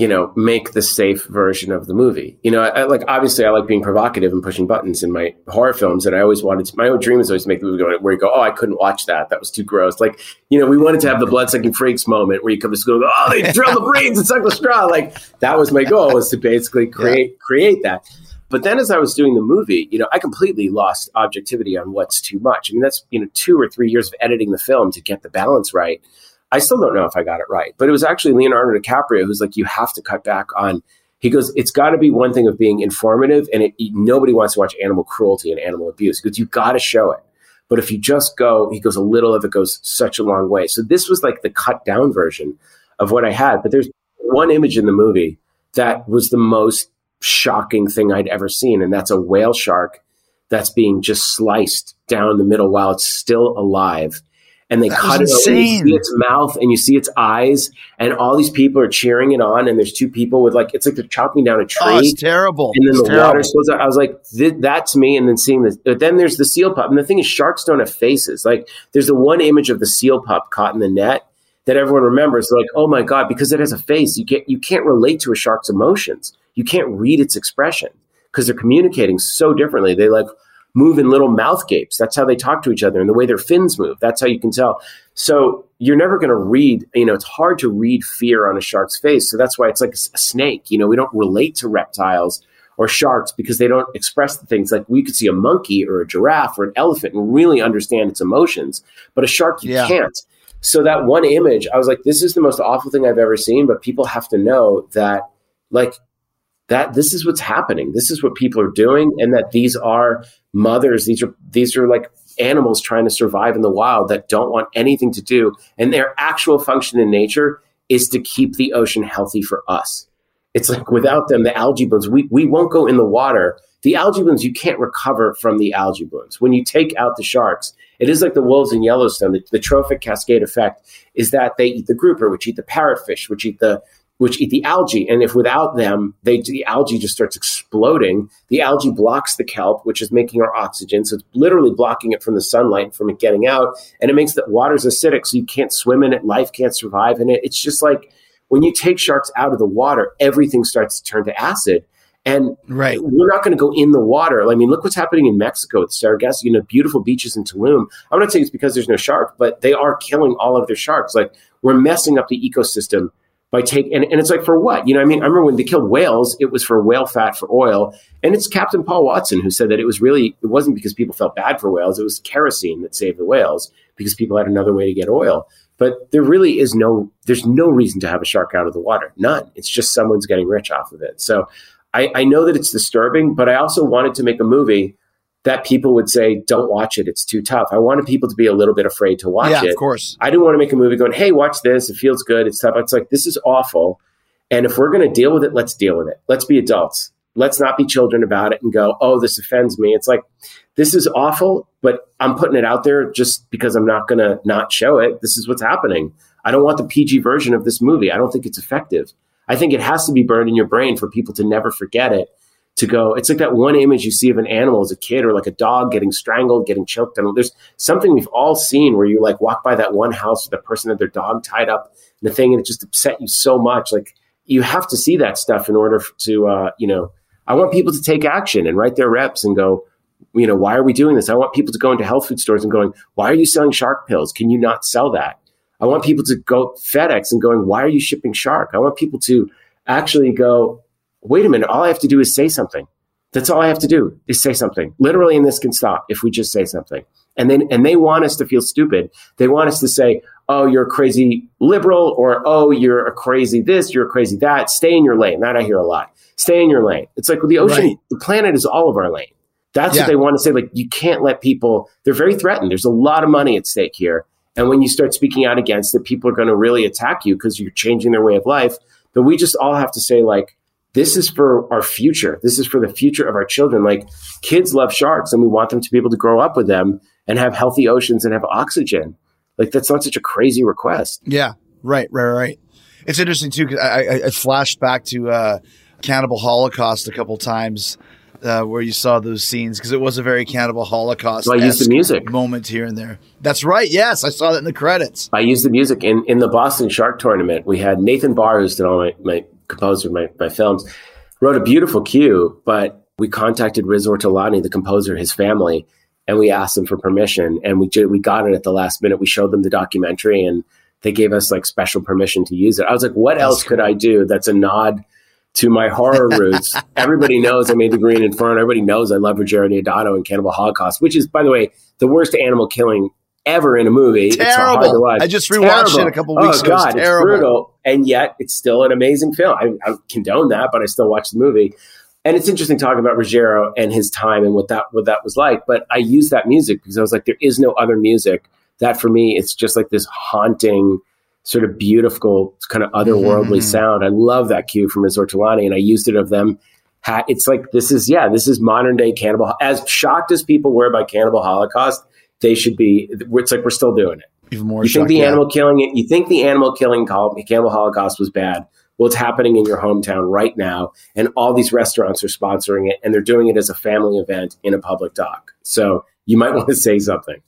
make the safe version of the movie. Obviously I like being provocative and pushing buttons in my horror films. And I always wanted to, my own dream is always to make the movie where you go, oh, I couldn't watch that. That was too gross. Like, we wanted to have the blood-sucking freaks moment where you come to school and go, oh, they drill the brains and suck the straw. Like, that was my goal, was to basically create that. But then as I was doing the movie, I completely lost objectivity on what's too much. I mean, that's, 2 or 3 years of editing the film to get the balance right. I still don't know if I got it right, but it was actually Leonardo DiCaprio who's like, you have to cut back on, he goes, it's got to be one thing of being informative, and nobody wants to watch animal cruelty and animal abuse. He goes, you've got to show it. But if you just go, he goes, a little of it goes such a long way. So this was like the cut down version of what I had. But there's one image in the movie that was the most shocking thing I'd ever seen. And that's a whale shark that's being just sliced down the middle while it's still alive. And they cut it open, you see its mouth and you see its eyes, and all these people are cheering it on. And there's 2 people with it's like they're chopping down a tree. Oh, it's terrible. And then water spills out. I was like, that to me, and then seeing this. But then there's the seal pup. And the thing is, sharks don't have faces. Like, there's the one image of the seal pup caught in the net that everyone remembers. They're like, oh my God, because it has a face. You can't relate to a shark's emotions. You can't read its expression because they're communicating so differently. They move in little mouth gapes. That's how they talk to each other, and the way their fins move. That's how you can tell. So you're never going to read, it's hard to read fear on a shark's face. So that's why it's like a snake. We don't relate to reptiles or sharks because they don't express the things. Like, we could see a monkey or a giraffe or an elephant and really understand its emotions, but a shark, you can't. So that one image, I was like, this is the most awful thing I've ever seen, but people have to know that, that this is what's happening. This is what people are doing, and that these are mothers. These are like animals trying to survive in the wild that don't want anything to do. And their actual function in nature is to keep the ocean healthy for us. It's like without them, the algae blooms, we won't go in the water. The algae blooms, you can't recover from the algae blooms. When you take out the sharks, it is like the wolves in Yellowstone. The trophic cascade effect is that they eat the grouper, which eat the parrotfish, which eat the algae. And if without them, the algae just starts exploding. The algae blocks the kelp, which is making our oxygen. So it's literally blocking it from the sunlight, from it getting out. And it makes the water's acidic, so you can't swim in it. Life can't survive in it. It's just like when you take sharks out of the water, everything starts to turn to acid. And we're not going to go in the water. I mean, look what's happening in Mexico with Sargasso, beautiful beaches in Tulum. I'm not saying it's because there's no shark, but they are killing all of their sharks. Like, we're messing up the ecosystem by taking, and it's like, for what? I remember when they killed whales, it was for whale fat for oil. And it's Captain Paul Watson who said that it wasn't because people felt bad for whales. It was kerosene that saved the whales because people had another way to get oil. But there really there's no reason to have a shark out of the water. None. It's just someone's getting rich off of it. So I know that it's disturbing, but I also wanted to make a movie that people would say, don't watch it. It's too tough. I wanted people to be a little bit afraid to watch it. Yeah, of course. I didn't want to make a movie going, hey, watch this. It feels good. It's tough. It's like, this is awful. And if we're going to deal with it, let's deal with it. Let's be adults. Let's not be children about it and go, oh, this offends me. It's like, this is awful, but I'm putting it out there just because I'm not going to not show it. This is what's happening. I don't want the PG version of this movie. I don't think it's effective. I think it has to be burned in your brain for people to never forget it, to go, it's like that one image you see of an animal as a kid, or like a dog getting strangled, getting choked. And there's something we've all seen where you like walk by that one house with the person had their dog tied up in a thing, and it just upset you so much. Like, you have to see that stuff in order to, I want people to take action and write their reps and go, why are we doing this? I want people to go into health food stores and going, why are you selling shark pills? Can you not sell that? I want people to go FedEx and going, why are you shipping shark? I want people to actually go, wait a minute, all I have to do is say something. That's all I have to do is say something. Literally, and this can stop if we just say something. And they want us to feel stupid. They want us to say, oh, you're a crazy liberal, or, oh, you're a crazy this, you're a crazy that. Stay in your lane. That I hear a lot. Stay in your lane. It's like, with the ocean, the planet is all of our lane. That's what they want to say. Like, you can't let people, they're very threatened. There's a lot of money at stake here. And when you start speaking out against it, people are going to really attack you because you're changing their way of life. But we just all have to say, like, this is for our future. This is for the future of our children. Like, kids love sharks, and we want them to be able to grow up with them and have healthy oceans and have oxygen. Like, that's not such a crazy request. Yeah, right. It's interesting, too, because I flashed back to Cannibal Holocaust a couple times, where you saw those scenes, because it was a very Cannibal Holocaust. So I used the music moment here and there. That's right. Yes, I saw that in the credits. I used the music in the Boston Shark Tournament. We had Nathan Barr, who's did all my composer, my films, wrote a beautiful cue, but we contacted Riz Ortolani, the composer, his family, and we asked them for permission, and we got it at the last minute. We showed them the documentary, and they gave us like special permission to use it. I was like, what else could I do that's a nod to my horror roots? Everybody knows I made The Green Inferno. Everybody knows I love Ruggero Deodato and Cannibal Holocaust, which is, by the way, the worst animal killing ever in a movie. Terrible. It's hard to watch. I just rewatched it a couple weeks ago. Oh, God, it's brutal. And yet it's still an amazing film. I condone that, but I still watch the movie. And it's interesting talking about Ruggero and his time and what that was like. But I used that music because I was like, there is no other music that, for me, it's just like this haunting, sort of beautiful, kind of otherworldly sound. I love that cue from Riz Ortolani, and I used it of them. It's like, this is modern day Cannibal. As shocked as people were by Cannibal Holocaust, they should be. It's like, we're still doing it. Even more. You think the animal killing it? You think the animal killing Cannibal Holocaust was bad? Well, it's happening in your hometown right now, and all these restaurants are sponsoring it, and they're doing it as a family event in a public dock. So you might want to say something.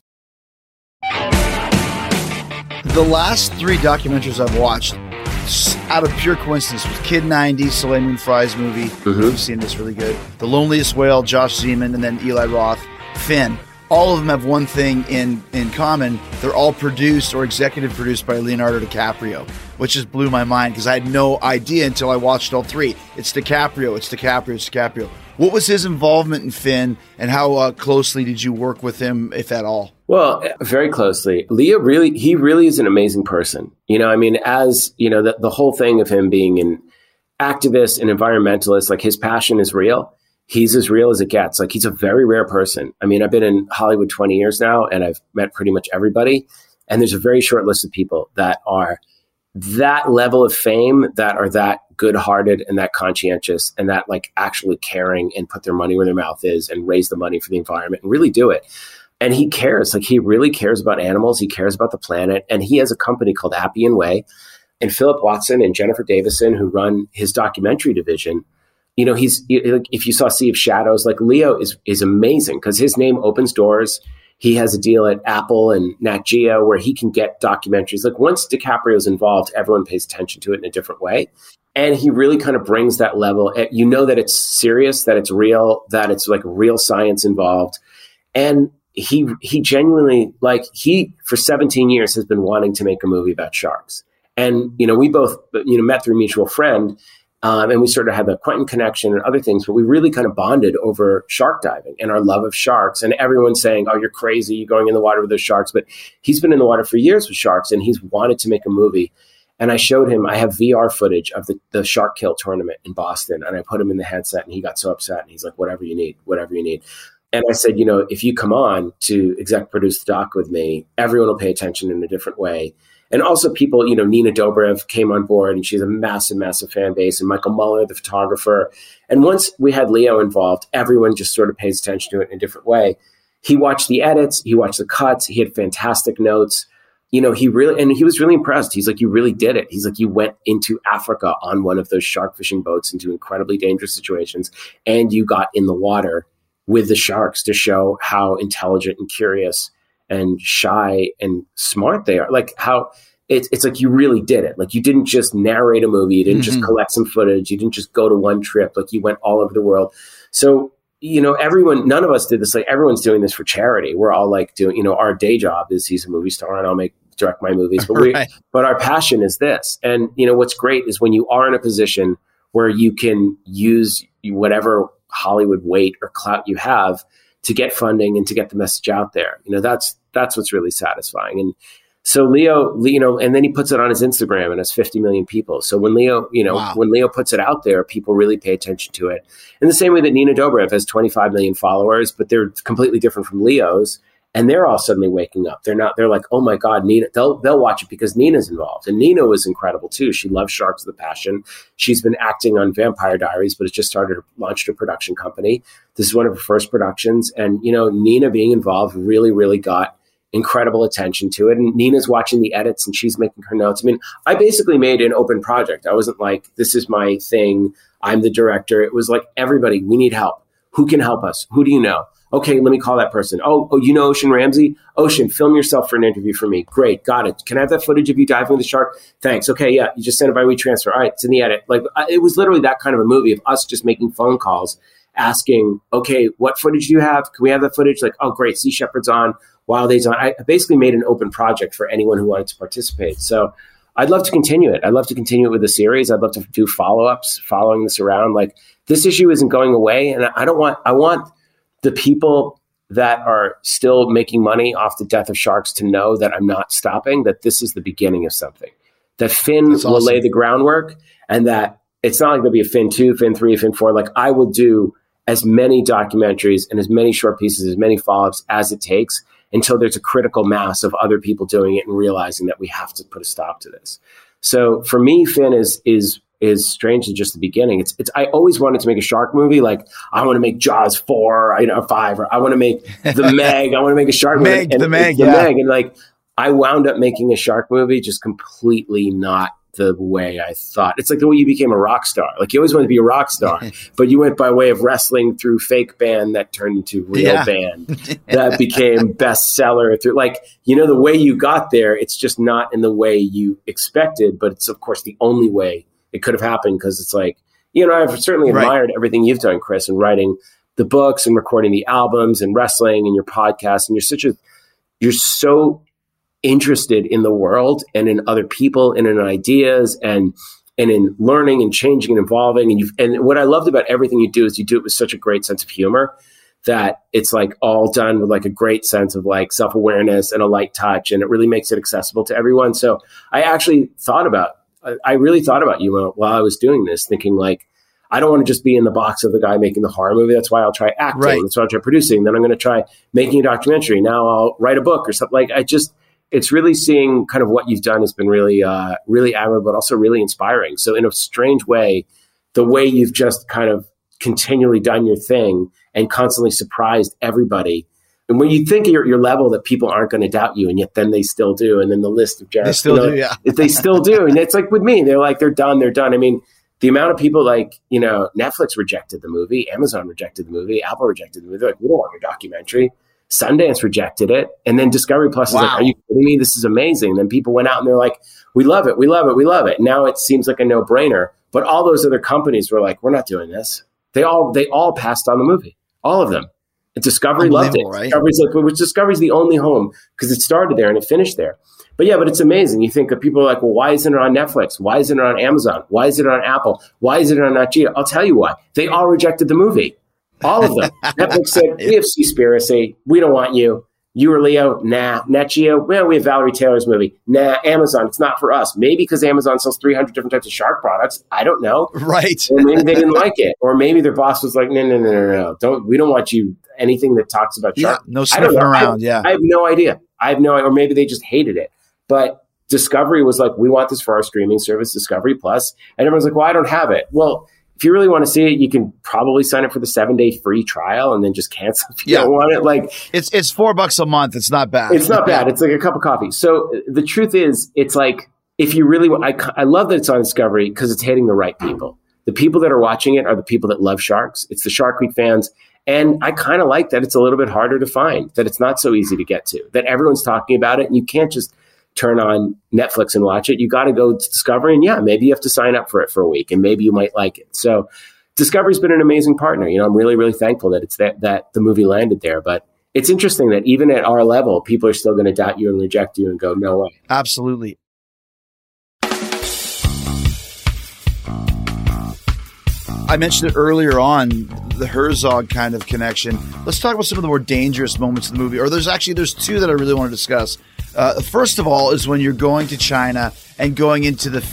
The last 3 documentaries I've watched, out of pure coincidence, was Kid 90, Soleil Moon Frye's movie. You've seen this, really good. The Loneliest Whale, Josh Zeman, and then Eli Roth, Finn. All of them have one thing in common. They're all produced or executive produced by Leonardo DiCaprio, which just blew my mind because I had no idea until I watched all 3. It's DiCaprio. What was his involvement in Finn, and how closely did you work with him, if at all? Well, very closely. Leo he really is an amazing person. As the whole thing of him being an activist and environmentalist, like, his passion is real. He's as real as it gets. Like, he's a very rare person. I've been in Hollywood 20 years now, and I've met pretty much everybody. And there's a very short list of people that are that level of fame that are that good-hearted and that conscientious and that like actually caring and put their money where their mouth is and raise the money for the environment and really do it. And he cares, like he really cares about animals. He cares about the planet. And he has a company called Appian Way. And Philip Watson and Jennifer Davison, who run his documentary division, you know, if you saw Sea of Shadows, like Leo is amazing because his name opens doors. He has a deal at Apple and Nat Geo where he can get documentaries. Like once DiCaprio's involved, everyone pays attention to it in a different way. And he really kind of brings that level. You know that it's serious, that it's real, that it's like real science involved. And he genuinely, like he, for 17 years has been wanting to make a movie about sharks. And, you know, we both, you know, met through a mutual friend. And we sort of had the Quentin connection and other things, but we really kind of bonded over shark diving and our love of sharks. And everyone's saying, oh, you're crazy, you're going in the water with those sharks. But he's been in the water for years with sharks and he's wanted to make a movie. And I showed him, I have VR footage of the Shark Kill tournament in Boston. And I put him in the headset and he got so upset. And he's like, whatever you need. And I said, you know, if you come on to exec produce the doc with me, everyone will pay attention in a different way. And also people, you know, Nina Dobrev came on board and she's a massive, massive fan base, and Michael Muller, the photographer. And once we had Leo involved, everyone just sort of pays attention to it in a different way. He watched the edits, he watched the cuts, he had fantastic notes. You know, he was really impressed. He's like, you really did it. He's like, you went into Africa on one of those shark fishing boats into incredibly dangerous situations, and you got in the water with the sharks to show how intelligent and curious and shy and smart they are. Like how it's like you really did it. Like you didn't just narrate a movie. You didn't just collect some footage. You didn't just go to one trip. Like you went all over the world. So, you know, none of us did this. Like everyone's doing this for charity. We're all like doing, you know, our day job is he's a movie star and I'll direct my movies. But but our passion is this. And, you know, what's great is when you are in a position where you can use whatever Hollywood weight or clout you have to get funding and to get the message out there. You know, that's what's really satisfying. And so Leo, you know, and then he puts it on his Instagram and has 50 million people. So when Leo, you know, when Leo puts it out there, people really pay attention to it. In the same way that Nina Dobrev has 25 million followers, but they're completely different from Leo's. And they're all suddenly waking up. They're like, oh my God, Nina, they'll watch it because Nina's involved. And Nina was incredible too. She loves sharks with a passion. She's been acting on Vampire Diaries, but has just launched a production company. This is one of her first productions. And, you know, Nina being involved really, really got incredible attention to it. And Nina's watching the edits and she's making her notes. I mean, I basically made an open project. I wasn't like, this is my thing, I'm the director. It was like, everybody, we need help. Who can help us? Who do you know? Okay, let me call that person. Oh, you know Ocean Ramsey? Ocean, film yourself for an interview for me. Great, got it. Can I have that footage of you diving with the shark? Thanks. Okay, yeah, you just sent it by WeTransfer. All right, it's in the edit. Like, it was literally that kind of a movie of us just making phone calls, asking, okay, what footage do you have? Can we have that footage? Like, oh, great, Sea Shepherd's on, Wild Days on. I basically made an open project for anyone who wanted to participate. So I'd love to continue it. I'd love to continue it with a series. I'd love to do follow-ups, following this around. Like, this issue isn't going away, and I want the people that are still making money off the death of sharks to know that I'm not stopping, that this is the beginning of something, that Finn will lay the groundwork, and that it's not like there'll be a Finn 2, Finn 3, Finn 4. Like, I will do as many documentaries and as many short pieces, as many follow-ups as it takes until there's a critical mass of other people doing it and realizing that we have to put a stop to this. So for me, Finn is strangely just the beginning. It's I always wanted to make a shark movie. Like, I want to make Jaws 4, 5, or I want to make The Meg. I want to make a shark movie. The Meg. And like, I wound up making a shark movie just completely not the way I thought. It's like the way you became a rock star. Like, you always wanted to be a rock star, but you went by way of wrestling through fake band that turned into real band that became bestseller through, like, you know, the way you got there, it's just not in the way you expected, but it's of course the only way it could have happened, because it's like, you know, I've certainly admired everything you've done, Chris, and writing the books and recording the albums and wrestling and your podcast. And you're so interested in the world and in other people and in ideas and in learning and changing and evolving. And what I loved about everything you do is you do it with such a great sense of humor that it's like all done with like a great sense of like self-awareness and a light touch. And it really makes it accessible to everyone. So I really thought about you while I was doing this, thinking like, I don't want to just be in the box of the guy making the horror movie. That's why I'll try acting. That's why I'll try producing. Then I'm going to try making a documentary. Now I'll write a book or something. Like, it's really seeing kind of what you've done has been really, really admirable, but also really inspiring. So in a strange way, the way you've just kind of continually done your thing and constantly surprised everybody. And when you think at your level that people aren't going to doubt you, and yet then they still do. And then the list of They still do, yeah. They still do. And it's like with me, they're done. I mean, the amount of people Netflix rejected the movie, Amazon rejected the movie, Apple rejected the movie. They're like, we don't want your documentary. Sundance rejected it. And then Discovery Plus is like, are you kidding me? This is amazing. And then people went out and they're like, we love it. We love it. We love it. Now it seems like a no-brainer. But all those other companies were like, we're not doing this. They all passed on the movie. All of them. And Discovery loved it. Right? Discovery's the only home because it started there and it finished there. But it's amazing. You think that people are like, well, why isn't it on Netflix? Why isn't it on Amazon? Why is it on Apple? Why is it on Nat Geo? I'll tell you why. They all rejected the movie. All of them. Netflix said, we have Seaspiracy. We don't want you. You or Leo? Nah. Nat Geo? Well, we have Valerie Taylor's movie. Nah. Amazon, it's not for us. Maybe because Amazon sells 300 different types of shark products. I don't know. Right. Or maybe they didn't like it. Or maybe their boss was like, no. We don't want you anything that talks about shark. No sniffing around. I have no idea. Or maybe they just hated it. But Discovery was like, we want this for our streaming service, Discovery Plus. And everyone's like, well, I don't have it. Well, if you really want to see it, you can probably sign up for the 7-day free trial and then just cancel if you don't want it. Like it's $4 a month. It's not bad. It's not bad. It's like a cup of coffee. So the truth is, it's like, if you really want, I love that it's on Discovery because it's hitting the right people. The people that are watching it are the people that love sharks. It's the Shark Week fans. And I kind of like that it's a little bit harder to find, that it's not so easy to get to, that everyone's talking about it. And you can't just turn on Netflix and watch it. You got to go to Discovery, and maybe you have to sign up for it for a week, and maybe you might like it. So Discovery's been an amazing partner. I'm really, really thankful that it's that the movie landed there. But it's interesting that even at our level, people are still going to doubt you and reject you and go, no way. Absolutely. I mentioned it earlier on, the Herzog kind of connection. Let's talk about some of the more dangerous moments of the movie. Or there's two that I really want to discuss. First of all is when you're going to China and going into the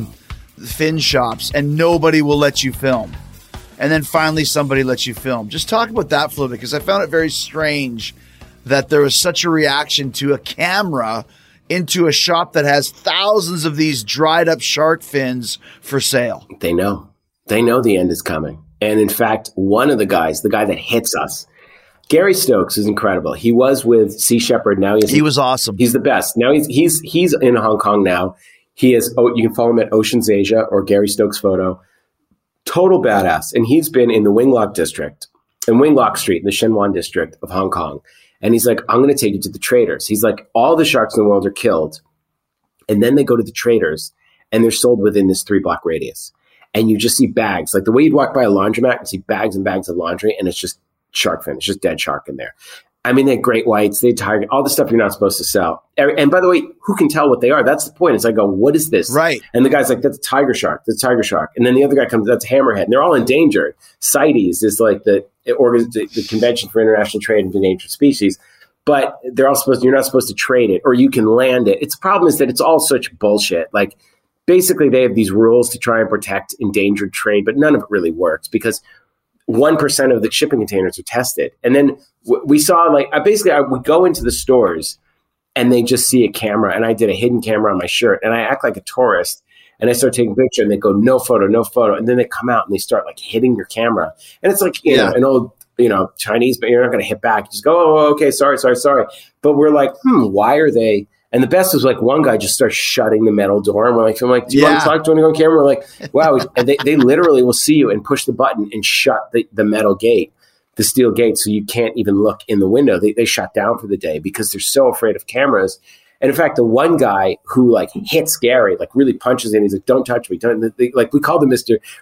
fin shops and nobody will let you film. And then finally somebody lets you film. Just talk about that for a little bit, because I found it very strange that there was such a reaction to a camera into a shop that has thousands of these dried up shark fins for sale. They know the end is coming. And in fact, one of the guys, the guy that hits us, Gary Stokes, is incredible. He was with Sea Shepherd. Now he was awesome. He's the best. Now he's in Hong Kong now. He is. You can follow him at Oceans Asia or Gary Stokes Photo. Total badass. And he's been in the Winglock district and Winglock Street in the Shenwan district of Hong Kong. And he's like, I'm going to take you to the traders. He's like, all the sharks in the world are killed, and then they go to the traders and they're sold within this 3-block radius. And you just see bags, like the way you'd walk by a laundromat and see bags and bags of laundry, and it's just shark fin. It's just dead shark in there. I mean, they had great whites, they had tiger, all the stuff you're not supposed to sell. And by the way, who can tell what they are? That's the point. It's I go, what is this? Right. And the guy's like, that's a tiger shark. That's a tiger shark. And then the other guy comes, that's a hammerhead. And they're all endangered. CITES is like the Convention for International Trade in Endangered Species. But they're all you're not supposed to trade it, or you can land it. Its problem is that it's all such bullshit. Like, basically, they have these rules to try and protect endangered trade, but none of it really works because 1% of the shipping containers are tested. And then we saw, we go into the stores and they just see a camera, and I did a hidden camera on my shirt, and I act like a tourist, and I start taking a picture, and they go, no photo, no photo. And then they come out and they start hitting your camera. And it's like, you know, an old, Chinese, but you're not going to hit back. You just go, oh, okay, sorry. But we're like, why are they? And the best was one guy just starts shutting the metal door, and we're like, do you want to talk to anyone on camera? We're like, wow. And they literally will see you and push the button and shut the metal gate, the steel gate, so you can't even look in the window. They shut down for the day because they're so afraid of cameras. And in fact, the one guy who hits Gary, really punches him. He's like, "Don't touch me!" We called him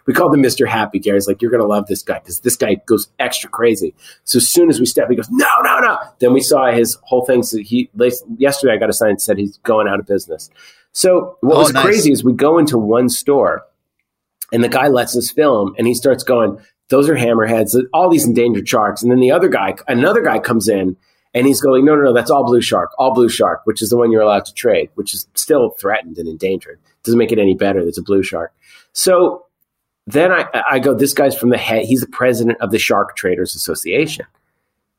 Mr. Happy. Gary's like, "You're gonna love this guy because this guy goes extra crazy." So as soon as we step, he goes, "No!" Then we saw his whole thing. So yesterday I got a sign that said he's going out of business. So what was crazy is we go into one store, and the guy lets us film, and he starts going, "Those are hammerheads, all these endangered sharks." And then another guy comes in. And he's going, no, that's all blue shark, which is the one you're allowed to trade, which is still threatened and endangered. Doesn't make it any better. It's a blue shark. So then I go, this guy's from he's the president of the Shark Traders Association.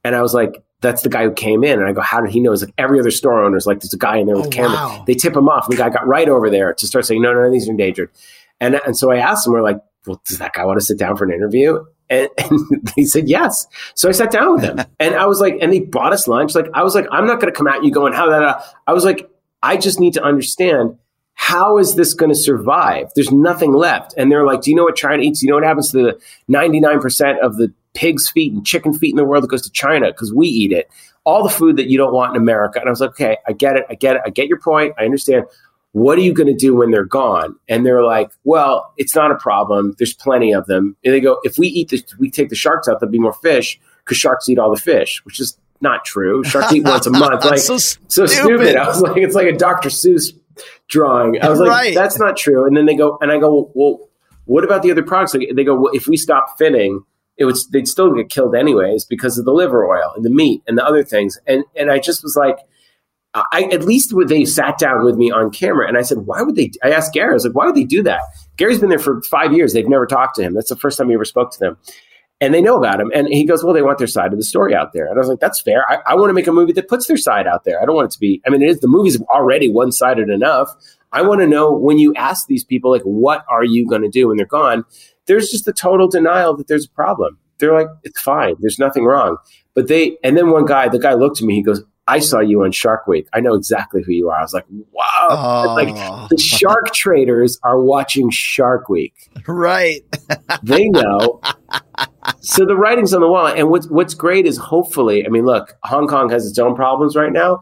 And I was like, that's the guy who came in. And I go, how did he know? It's like every other store owner's like, there's a guy in there with a camera. Wow. They tip him off. And the guy got right over there to start saying, no, none of these are endangered. And so I asked him, we're like, well, does that guy want to sit down for an interview? And he said, yes. So I sat down with him and I was like, and he bought us lunch. Like, I was like, I'm not going to come at you going, how that, I was like, I just need to understand, how is this going to survive? There's nothing left. And they're like, do you know what China eats? Do you know what happens to the 99% of the pig's feet and chicken feet in the world that goes to China? Because we eat it. All the food that you don't want in America. And I was like, okay, I get it. I get your point. I understand. What are you going to do when they're gone? And they're like, well, it's not a problem. There's plenty of them. And they go, if we take the sharks out, there'll be more fish because sharks eat all the fish, which is not true. Sharks eat once a month. Like, so stupid. I was like, it's like a Dr. Seuss drawing. I was like, That's not true. And then they go, and I go, well, what about the other products? Like, they go, well, if we stop finning, they'd still get killed anyways because of the liver oil and the meat and the other things. And I just was like, at least they sat down with me on camera and I said, I asked Gary, I was like, why would they do that? Gary's been there for 5 years. They've never talked to him. That's the first time he ever spoke to them. And they know about him. And he goes, well, they want their side of the story out there. And I was like, that's fair. I want to make a movie that puts their side out there. I don't want it to be, the movie's already one-sided enough. I want to know, when you ask these people, like, what are you going to do when they're gone? There's just a total denial that there's a problem. They're like, it's fine. There's nothing wrong. And then the guy looked at me, he goes, I saw you on Shark Week. I know exactly who you are. I was like, wow. Oh. Like, the shark traders are watching Shark Week. Right. They know. So the writing's on the wall. And what's great is, hopefully, look, Hong Kong has its own problems right now.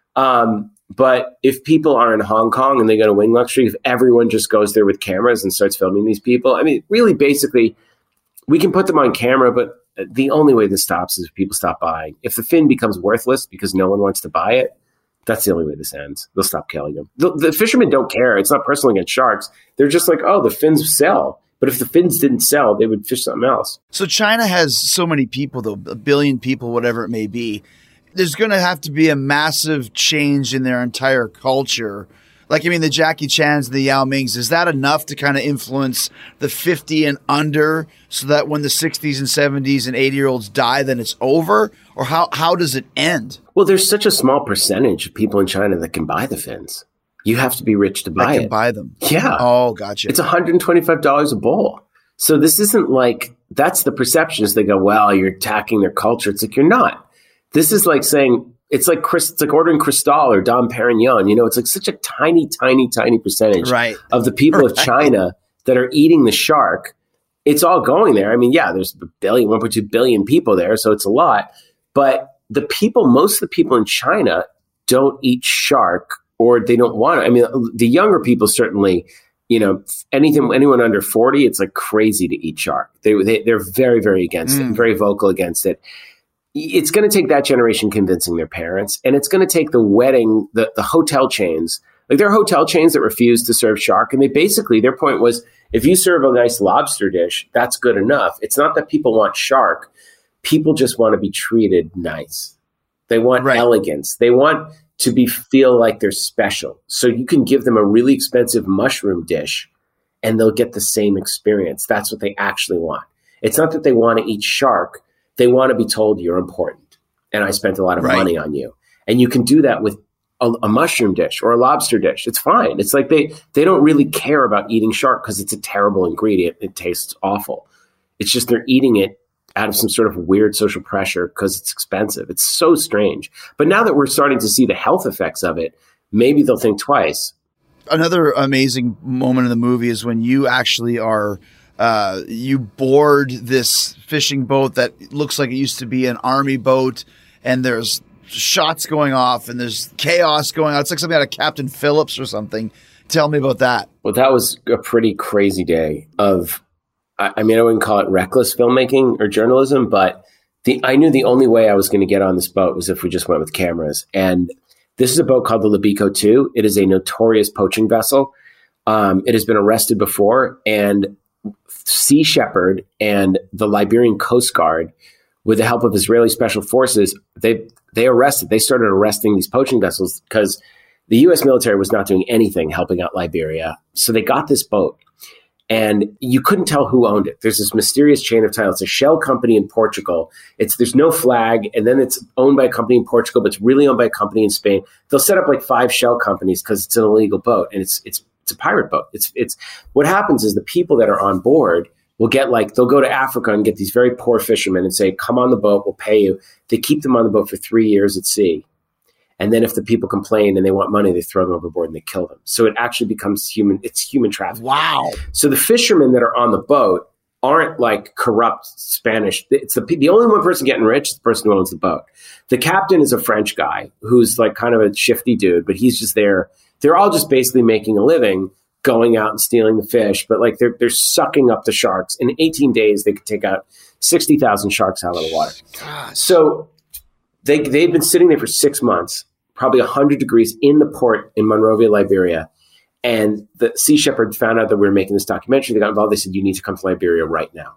But if people are in Hong Kong and they go to Wing Luxury, if everyone just goes there with cameras and starts filming these people, really, basically, we can put them on camera, but the only way this stops is if people stop buying. If the fin becomes worthless because no one wants to buy it, that's the only way this ends. They'll stop killing them. The fishermen don't care. It's not personal against sharks. They're just like, oh, the fins sell. But if the fins didn't sell, they would fish something else. So China has so many people, though, 1 billion people, whatever it may be. There's going to have to be a massive change in their entire culture. Like, the Jackie Chans and the Yao Mings, is that enough to kind of influence the 50 and under so that when the 60s and 70s and 80-year-olds die, then it's over? Or how does it end? Well, there's such a small percentage of people in China that can buy the fins. You have to be rich to buy it. Can buy them. Yeah. Oh, gotcha. It's $125 a bowl. So this isn't like, that's the perception, is they go, well, you're attacking their culture. It's like, you're not. This is like saying, it's like ordering Cristal or Dom Perignon. It's like such a tiny, tiny, tiny percentage of the people of China that are eating the shark. It's all going there. There's 1.2 billion people there, so it's a lot. But most of the people in China don't eat shark, or they don't want to. The younger people certainly, anyone under 40, it's like crazy to eat shark. They're very, very against it, very vocal against it. It's going to take that generation convincing their parents, and it's going to take the hotel chains. Like, there are hotel chains that refuse to serve shark, and their point was, if you serve a nice lobster dish, that's good enough. It's not that people want shark. People just want to be treated nice. They want elegance. They want to feel like they're special. So you can give them a really expensive mushroom dish, and they'll get the same experience. That's what they actually want. It's not that they want to eat shark. They want to be told you're important, and I spent a lot of money on you. And you can do that with a mushroom dish or a lobster dish. It's fine. It's like they don't really care about eating shark because it's a terrible ingredient. It tastes awful. It's just they're eating it out of some sort of weird social pressure because it's expensive. It's so strange. But now that we're starting to see the health effects of it, maybe they'll think twice. Another amazing moment in the movie is when you actually are you board this fishing boat that looks like it used to be an army boat, and there's shots going off and there's chaos going on. It's like something out of Captain Phillips or something. Tell me about that. Well, that was a pretty crazy day of, I wouldn't call it reckless filmmaking or journalism, but I knew the only way I was going to get on this boat was if we just went with cameras. And this is a boat called the Libico 2. It is a notorious poaching vessel. It has been arrested before, and Sea Shepherd and the Liberian Coast Guard, with the help of Israeli special forces, they started arresting these poaching vessels because the U.S. military was not doing anything helping out Liberia. So they got this boat, And you couldn't tell who owned it. There's this mysterious chain of title. It's a shell company in Portugal. There's no flag, and then it's owned by a company in Portugal, but it's really owned by a company in Spain. They'll set up like 5 shell companies because it's an illegal boat, and it's a pirate boat. It's what happens is the people that are on board will get they'll go to Africa and get these very poor fishermen and say, come on the boat, we'll pay you. They keep them on the boat for 3 years at sea. And then if the people complain and they want money, they throw them overboard and they kill them. So it actually becomes human trafficking. Wow. So the fishermen that are on the boat aren't like corrupt Spanish. It's the only one person getting rich is the person who owns the boat. The captain is a French guy who's like kind of a shifty dude, but he's just there. They're all just basically making a living, going out and stealing the fish, but like they're sucking up the sharks. In 18 days, they could take out 60,000 sharks out of the water. Gosh. So they've been sitting there for 6 months, probably 100 degrees in the port in Monrovia, Liberia. And the Sea Shepherd found out that we were making this documentary. They got involved. They said, you need to come to Liberia right now.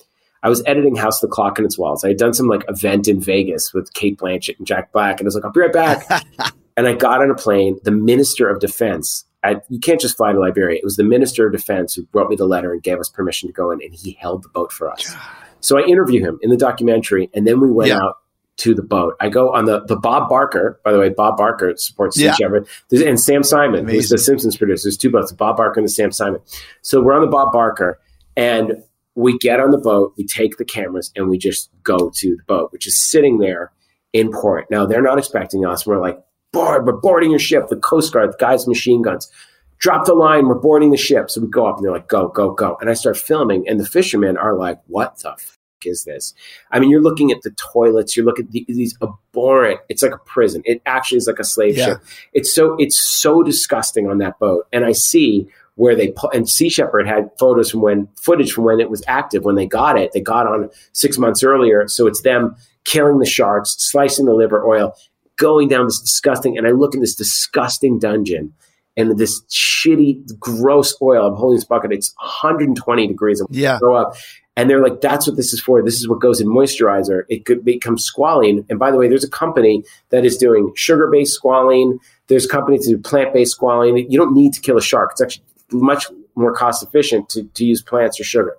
I was editing House the Clock and Its Walls. I had done some like event in Vegas with Kate Blanchett and Jack Black. And I was like, I'll be right back. And I got on a plane. The Minister of Defense, you can't just fly to Liberia. It was the Minister of Defense who wrote me the letter and gave us permission to go in, and he held the boat for us. So I interview him in the documentary, and then we went out to the boat. I go on the Bob Barker, by the way, Bob Barker supports Sea Shepherd, and Sam Simon, who's the Simpsons producer. There's 2 boats, the Bob Barker and the Sam Simon. So we're on the Bob Barker, and we get on the boat, we take the cameras, and we just go to the boat, which is sitting there in port. Now, they're not expecting us. We're like, we're boarding your ship. The Coast Guard, the guys with machine guns. Drop the line, we're boarding the ship. So we go up, and they're like, go, go, go. And I start filming, and the fishermen are like, what the f*** is this? I mean, you're looking at the toilets, you're looking at these abhorrent, it's like a prison. It actually is like a slave ship. It's so disgusting on that boat. And I see where and Sea Shepherd had footage from when it was active. When they got on 6 months earlier. So it's them killing the sharks, slicing the liver oil, going down this disgusting, and I look in this disgusting dungeon, and this shitty, gross oil. I'm holding this bucket. It's 120 degrees. I'm throw up. And they're like, that's what this is for. This is what goes in moisturizer. It could become squalene. And by the way, there's a company that is doing sugar-based squalene. There's companies that do plant-based squalene. You don't need to kill a shark. It's actually much more cost efficient to use plants or sugar.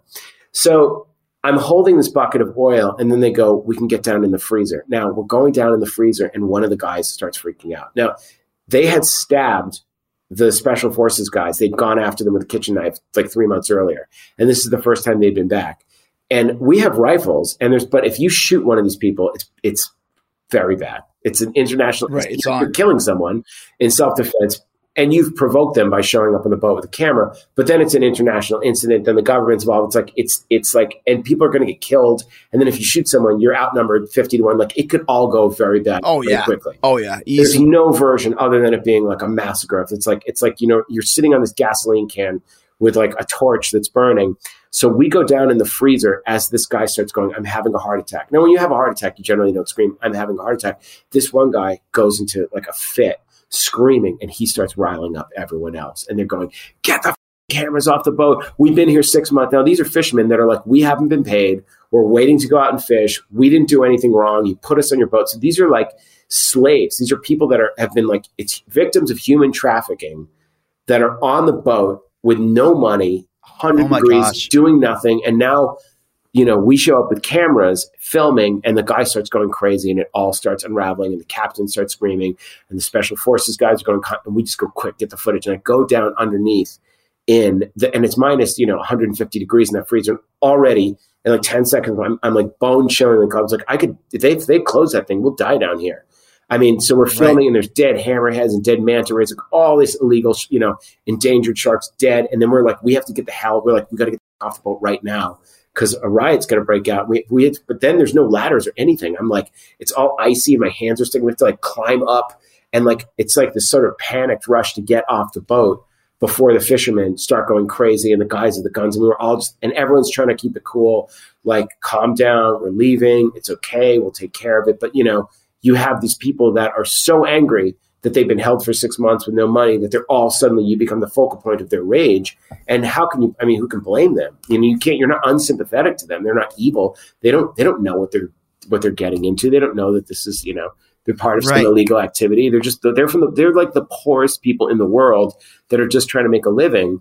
So I'm holding this bucket of oil, and then they go, we can get down in the freezer. Now, we're going down in the freezer, and one of the guys starts freaking out. Now, they had stabbed the Special Forces guys. They'd gone after them with a kitchen knife like 3 months earlier. And this is the first time they'd been back. And we have rifles, but if you shoot one of these people, it's very bad. It's an international, you're killing someone in self-defense, and you've provoked them by showing up on the boat with a camera, but then it's an international incident. Then the government's involved. It's like, and people are going to get killed. And then if you shoot someone, you're outnumbered 50-1. Like it could all go very bad. Quickly. Oh yeah. Easy. There's no version other than it being like a massacre. It's like, you're sitting on this gasoline can with like a torch that's burning. So we go down in the freezer as this guy starts going, I'm having a heart attack. Now, when you have a heart attack, you generally don't scream, I'm having a heart attack. This one guy goes into like a fit, screaming, and he starts riling up everyone else. And they're going, get the cameras off the boat. We've been here 6 months. Now, these are fishermen that are like, we haven't been paid. We're waiting to go out and fish. We didn't do anything wrong. You put us on your boat. So these are like slaves. These are people that have been like, it's victims of human trafficking that are on the boat with no money, 100 degrees, doing nothing. And now, we show up with cameras filming, and the guy starts going crazy, and it all starts unraveling, and the captain starts screaming, and the Special Forces guys are going, and we just go, quick, get the footage. And I go down underneath and it's minus, 150 degrees in that freezer already. In like 10 seconds, I'm like bone chilling. The club's like, if they close that thing, we'll die down here. I mean, so we're filming, and there's dead hammerheads and dead manta rays, like all this illegal, endangered sharks dead. And then we're like, we have to get the hell. We're like, we got to get off the boat right now, because a riot's going to break out. But then there's no ladders or anything. I'm like, it's all icy, and my hands are sticking. We have to like climb up, and like it's like this sort of panicked rush to get off the boat before the fishermen start going crazy and the guys with the guns. And we were all and everyone's trying to keep it cool, like, calm down, we're leaving, it's okay, we'll take care of it. But you have these people that are so angry that they've been held for 6 months with no money, that they're all suddenly, you become the focal point of their rage. And how can who can blame them? You're not unsympathetic to them. They're not evil. They don't know what they're getting into. They don't know that this is, they're part of some illegal activity. They're like the poorest people in the world that are just trying to make a living.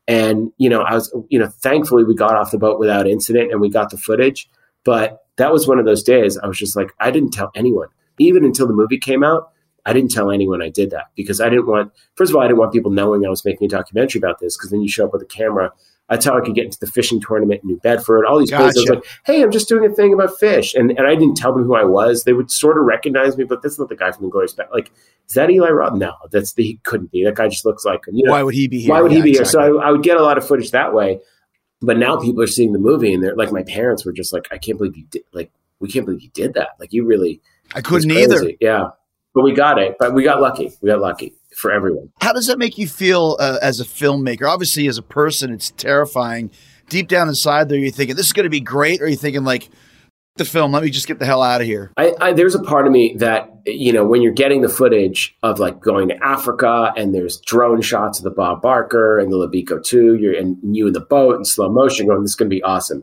And, I was, thankfully we got off the boat without incident and we got the footage. But that was one of those days I was just like, I didn't tell anyone. Even until the movie came out, I didn't tell anyone I did that because I didn't want people knowing I was making a documentary about this, because then you show up with a camera. That's how I could get into the fishing tournament in New Bedford, all these places. I was like, hey, I'm just doing a thing about fish. And I didn't tell them who I was. They would sort of recognize me, but that's not the guy from Inglourious Basterds. Like, is that Eli Roth? No, he couldn't be. That guy just looks like him. Why would he be here? Why would he be here? So I would get a lot of footage that way. But now people are seeing the movie and they're like, my parents were just like, I can't believe you did, like, we can't believe you did that. Like, you really. I couldn't either. Yeah. But we got it. But we got lucky. We got lucky for everyone. How does that make you feel as a filmmaker? Obviously, as a person, it's terrifying. Deep down inside there, you're thinking, this is going to be great? Or are you thinking, like, the film, let me just get the hell out of here? There's a part of me that, when you're getting the footage of, like, going to Africa and there's drone shots of the Bob Barker and the Libico 2, and you in the boat in slow motion going, this is going to be awesome.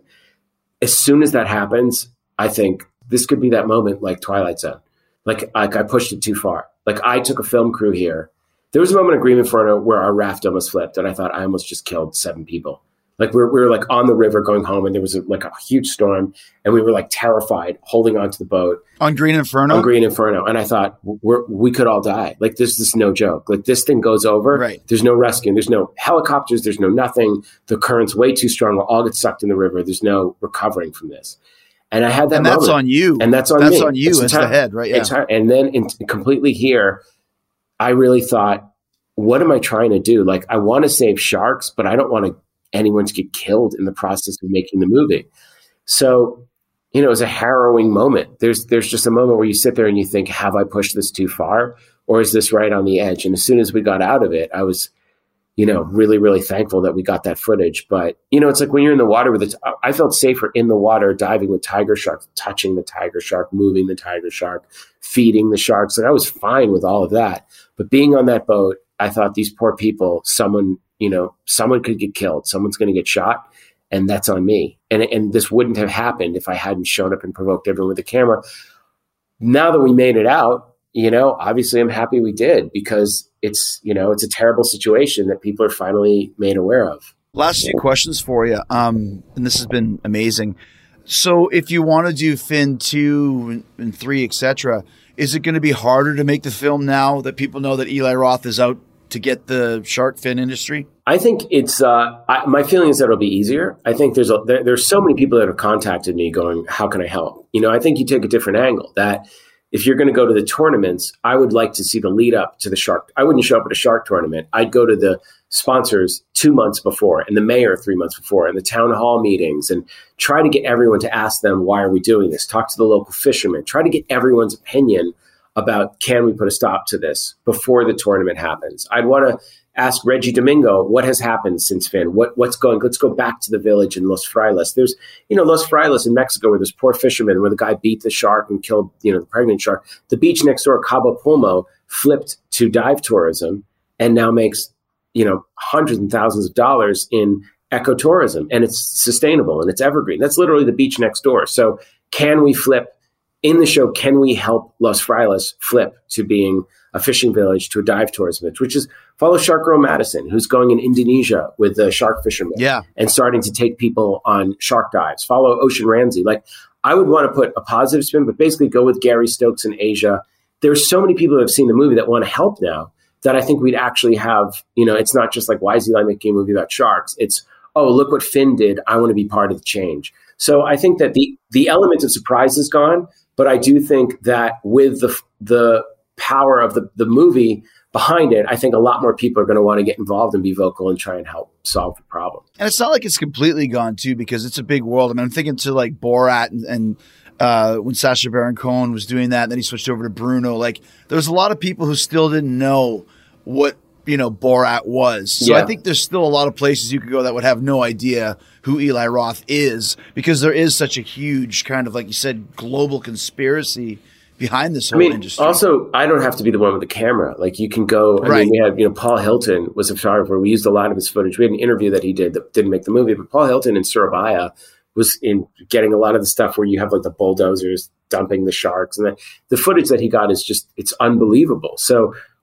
As soon as that happens, I think this could be that moment like Twilight Zone. Like I pushed it too far. Like, I took a film crew here. There was a moment in Green Inferno where our raft almost flipped, and I thought I almost just killed 7 people. Like, we were like on the river going home, and there was a huge storm, and we were like terrified, holding onto the boat on Green Inferno. And I thought we could all die. Like, this is no joke. Like, this thing goes over. Right. There's no rescuing. There's no helicopters. There's no nothing. The current's way too strong. We'll all get sucked in the river. There's no recovering from this. And I had that moment. That's on you. And that's on me. That's on you. It's the head, right? Yeah. And then completely here, I really thought, what am I trying to do? Like, I want to save sharks, but I don't want anyone to get killed in the process of making the movie. So, it was a harrowing moment. There's just a moment where you sit there and you think, have I pushed this too far? Or is this right on the edge? And as soon as we got out of it, I was, really, really thankful that we got that footage. But, it's like when you're in the water I felt safer in the water diving with tiger sharks, touching the tiger shark, moving the tiger shark, feeding the sharks. And I was fine with all of that. But being on that boat, I thought, these poor people, someone could get killed. Someone's going to get shot, and that's on me. And this wouldn't have happened if I hadn't shown up and provoked everyone with the camera. Now that we made it out, obviously I'm happy we did, because it's a terrible situation that people are finally made aware of. Last few questions for you. And this has been amazing. So if you want to do Fin 2 and 3, etc., is it going to be harder to make the film now that people know that Eli Roth is out to get the shark fin industry? I think it's my feeling is that it'll be easier. I think there's so many people that have contacted me going, how can I help? I think you take a different angle, that if you're going to go to the tournaments, I would like to see the lead up to the shark. I wouldn't show up at a shark tournament. I'd go to the sponsors 2 months before, and the mayor 3 months before, and the town hall meetings, and try to get everyone to ask them, why are we doing this? Talk to the local fishermen, try to get everyone's opinion about, can we put a stop to this before the tournament happens? I'd want to ask Reggie Domingo, what has happened since Fin? Let's go back to the village in Los Frailes. There's, Los Frailes in Mexico, where there's poor fishermen, where the guy beat the shark and killed, the pregnant shark. The beach next door, Cabo Pulmo, flipped to dive tourism and now makes, hundreds and thousands of dollars in ecotourism, and it's sustainable and it's evergreen. That's literally the beach next door. So can we flip in the show? Can we help Los Frailes flip to being a fishing village to a dive tourism, which is follow Shark Girl Madison, who's going in Indonesia with the shark fishermen and starting to take people on shark dives. Follow Ocean Ramsey. Like, I would want to put a positive spin, but basically go with Gary Stokes in Asia. There's so many people that have seen the movie that want to help now, that I think we'd actually have, it's not just like, why is Eli making a movie about sharks? It's, oh, look what Fin did. I want to be part of the change. So I think that the element of surprise is gone, but I do think that with the power of the movie behind it, I think a lot more people are going to want to get involved and be vocal and try and help solve the problem. And it's not like it's completely gone too, because it's a big world. I mean, I'm thinking to like Borat and when Sacha Baron Cohen was doing that, and then he switched over to Bruno. Like, there was a lot of people who still didn't know what Borat was. So I think there's still a lot of places you could go that would have no idea who Eli Roth is, because there is such a huge kind of, like you said, global conspiracy behind this whole industry. Also, I don't have to be the one with the camera. Like, you can go, I mean, we had, Paul Hilton was a photographer. We used a lot of his footage. We had an interview that he did that didn't make the movie, but Paul Hilton in Surabaya was in getting a lot of the stuff where you have like the bulldozers dumping the sharks, and the footage that he got is just, it's unbelievable. So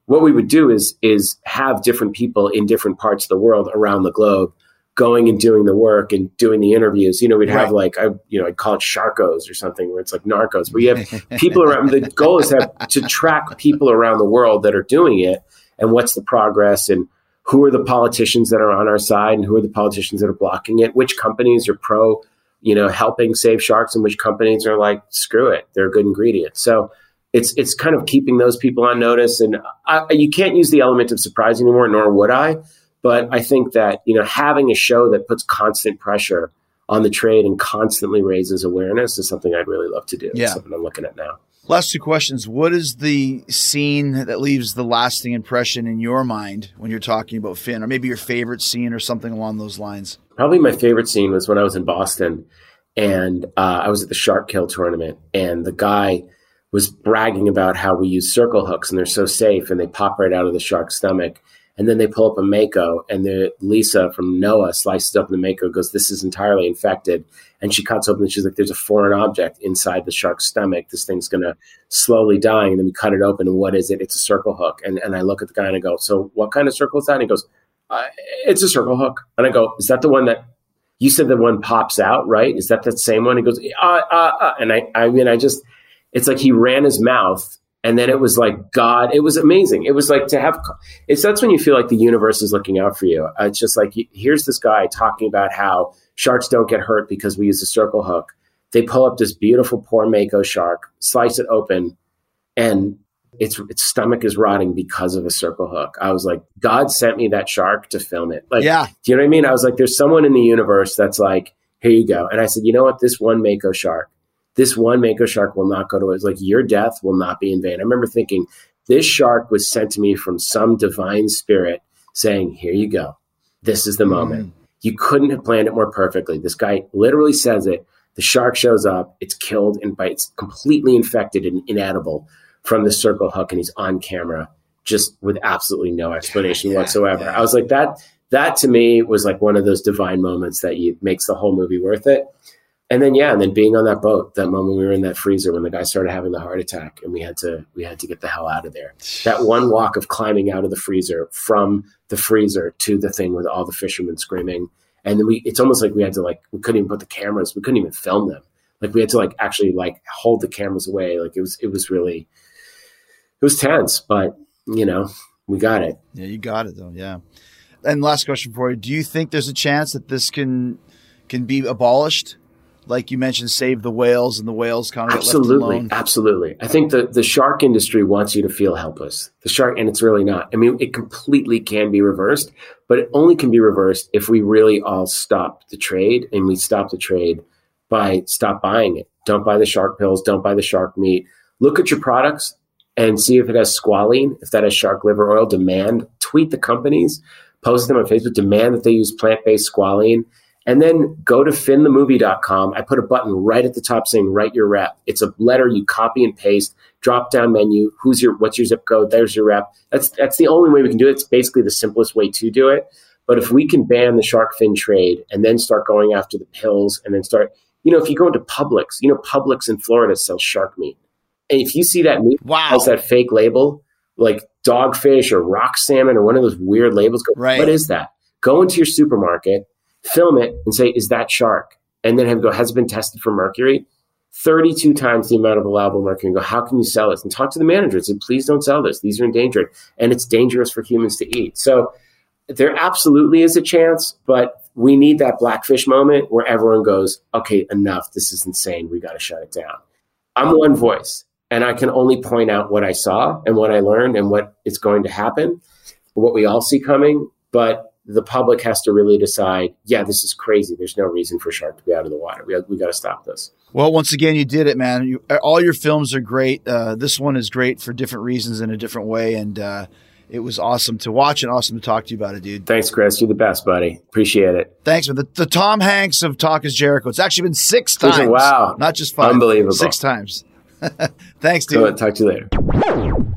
what we would do is have different people in different parts of the world around the globe going and doing the work and doing the interviews. We'd have like, I'd call it Sharkos or something, where it's like Narcos, where you have people around. The goal is to track people around the world that are doing it and what's the progress and who are the politicians that are on our side and who are the politicians that are blocking it, which companies are pro, helping save sharks and which companies are like, screw it, they're a good ingredient. So it's kind of keeping those people on notice. And you can't use the element of surprise anymore, nor would I. But I think that, having a show that puts constant pressure on the trade and constantly raises awareness is something I'd really love to do. Yeah. It's something I'm looking at now. Last two questions. What is the scene that leaves the lasting impression in your mind when you're talking about Finn, or maybe your favorite scene or something along those lines? Probably my favorite scene was when I was in Boston and I was at the Shark Kill tournament, and the guy was bragging about how we use circle hooks and they're so safe and they pop right out of the shark's stomach. And then they pull up a mako, and Lisa from NOAA slices up the mako, goes, "This is entirely infected." And she cuts open, and she's like, "There's a foreign object inside the shark's stomach. This thing's going to slowly die." And then we cut it open, and what is it? It's a circle hook. And I look at the guy and I go, "So what kind of circle is that?" And he goes, "It's a circle hook." And I go, "Is that the one that you said the one pops out, right? Is that the same one?" He goes, And it's like he ran his mouth. And then it was like, God, it was amazing. It was like that's when you feel like the universe is looking out for you. It's just like, here's this guy talking about how sharks don't get hurt because we use a circle hook. They pull up this beautiful poor mako shark, slice it open, and its stomach is rotting because of a circle hook. I was like, God sent me that shark to film it. Like, yeah. Do you know what I mean? I was like, there's someone in the universe that's like, here you go. And I said, you know what? This one mako shark will not go to it. It's like, your death will not be in vain. I remember thinking, this shark was sent to me from some divine spirit saying, here you go. This is the moment. You couldn't have planned it more perfectly. This guy literally says it. The shark shows up. It's killed and it's completely infected and inedible from the circle hook. And he's on camera just with absolutely no explanation whatsoever. I was like, that to me was like one of those divine moments that makes the whole movie worth it. And then being on that boat, that moment we were in that freezer when the guy started having the heart attack and we had to get the hell out of there. That one walk of climbing out of the freezer, from the freezer to the thing with all the fishermen screaming. And then it's almost like we couldn't even put the cameras, we couldn't even film them. Like we had to actually hold the cameras away. Like it was tense, but we got it. Yeah, you got it though. Yeah. And last question for you. Do you think there's a chance that this can be abolished? Like you mentioned, save the whales, and the whales kind of get left alone. Absolutely. I think the shark industry wants you to feel helpless. And it's really not. I mean, it completely can be reversed, but it only can be reversed if we really all stop the trade, and we stop the trade by stop buying it. Don't buy the shark pills. Don't buy the shark meat. Look at your products and see if it has squalene, if that has shark liver oil. Tweet the companies, post them on Facebook, demand that they use plant-based squalene. And then go to finthemovie.com. I put a button right at the top saying, write your rep. It's a letter you copy and paste, drop down menu. What's your zip code? There's your rep. That's the only way we can do it. It's basically the simplest way to do it. But if we can ban the shark fin trade and then start going after the pills and then start, if you go into Publix, Publix in Florida sells shark meat. And if you see that meat has that fake label, like dogfish or rock salmon or one of those weird labels, what is that? Go into your supermarket, film it and say, is that shark? And then has it been tested for mercury? 32 times the amount of allowable mercury, and go, how can you sell this? And talk to the manager and say, please don't sell this. These are endangered and it's dangerous for humans to eat. So there absolutely is a chance, but we need that Blackfish moment where everyone goes, okay, enough. This is insane. We got to shut it down. I'm one voice and I can only point out what I saw and what I learned and what is going to happen, what we all see coming. But the public has to really decide, this is crazy. There's no reason for shark to be out of the water. We got to stop this. Well, once again, you did it, man. All your films are great. This one is great for different reasons in a different way. And it was awesome to watch and awesome to talk to you about it, dude. Thanks, Chris. You're the best, buddy. Appreciate it. Thanks, man. The Tom Hanks of Talk is Jericho. It's actually been 6 times. Wow. Not just 5. Unbelievable. 6 times. Thanks, dude. Talk to you later.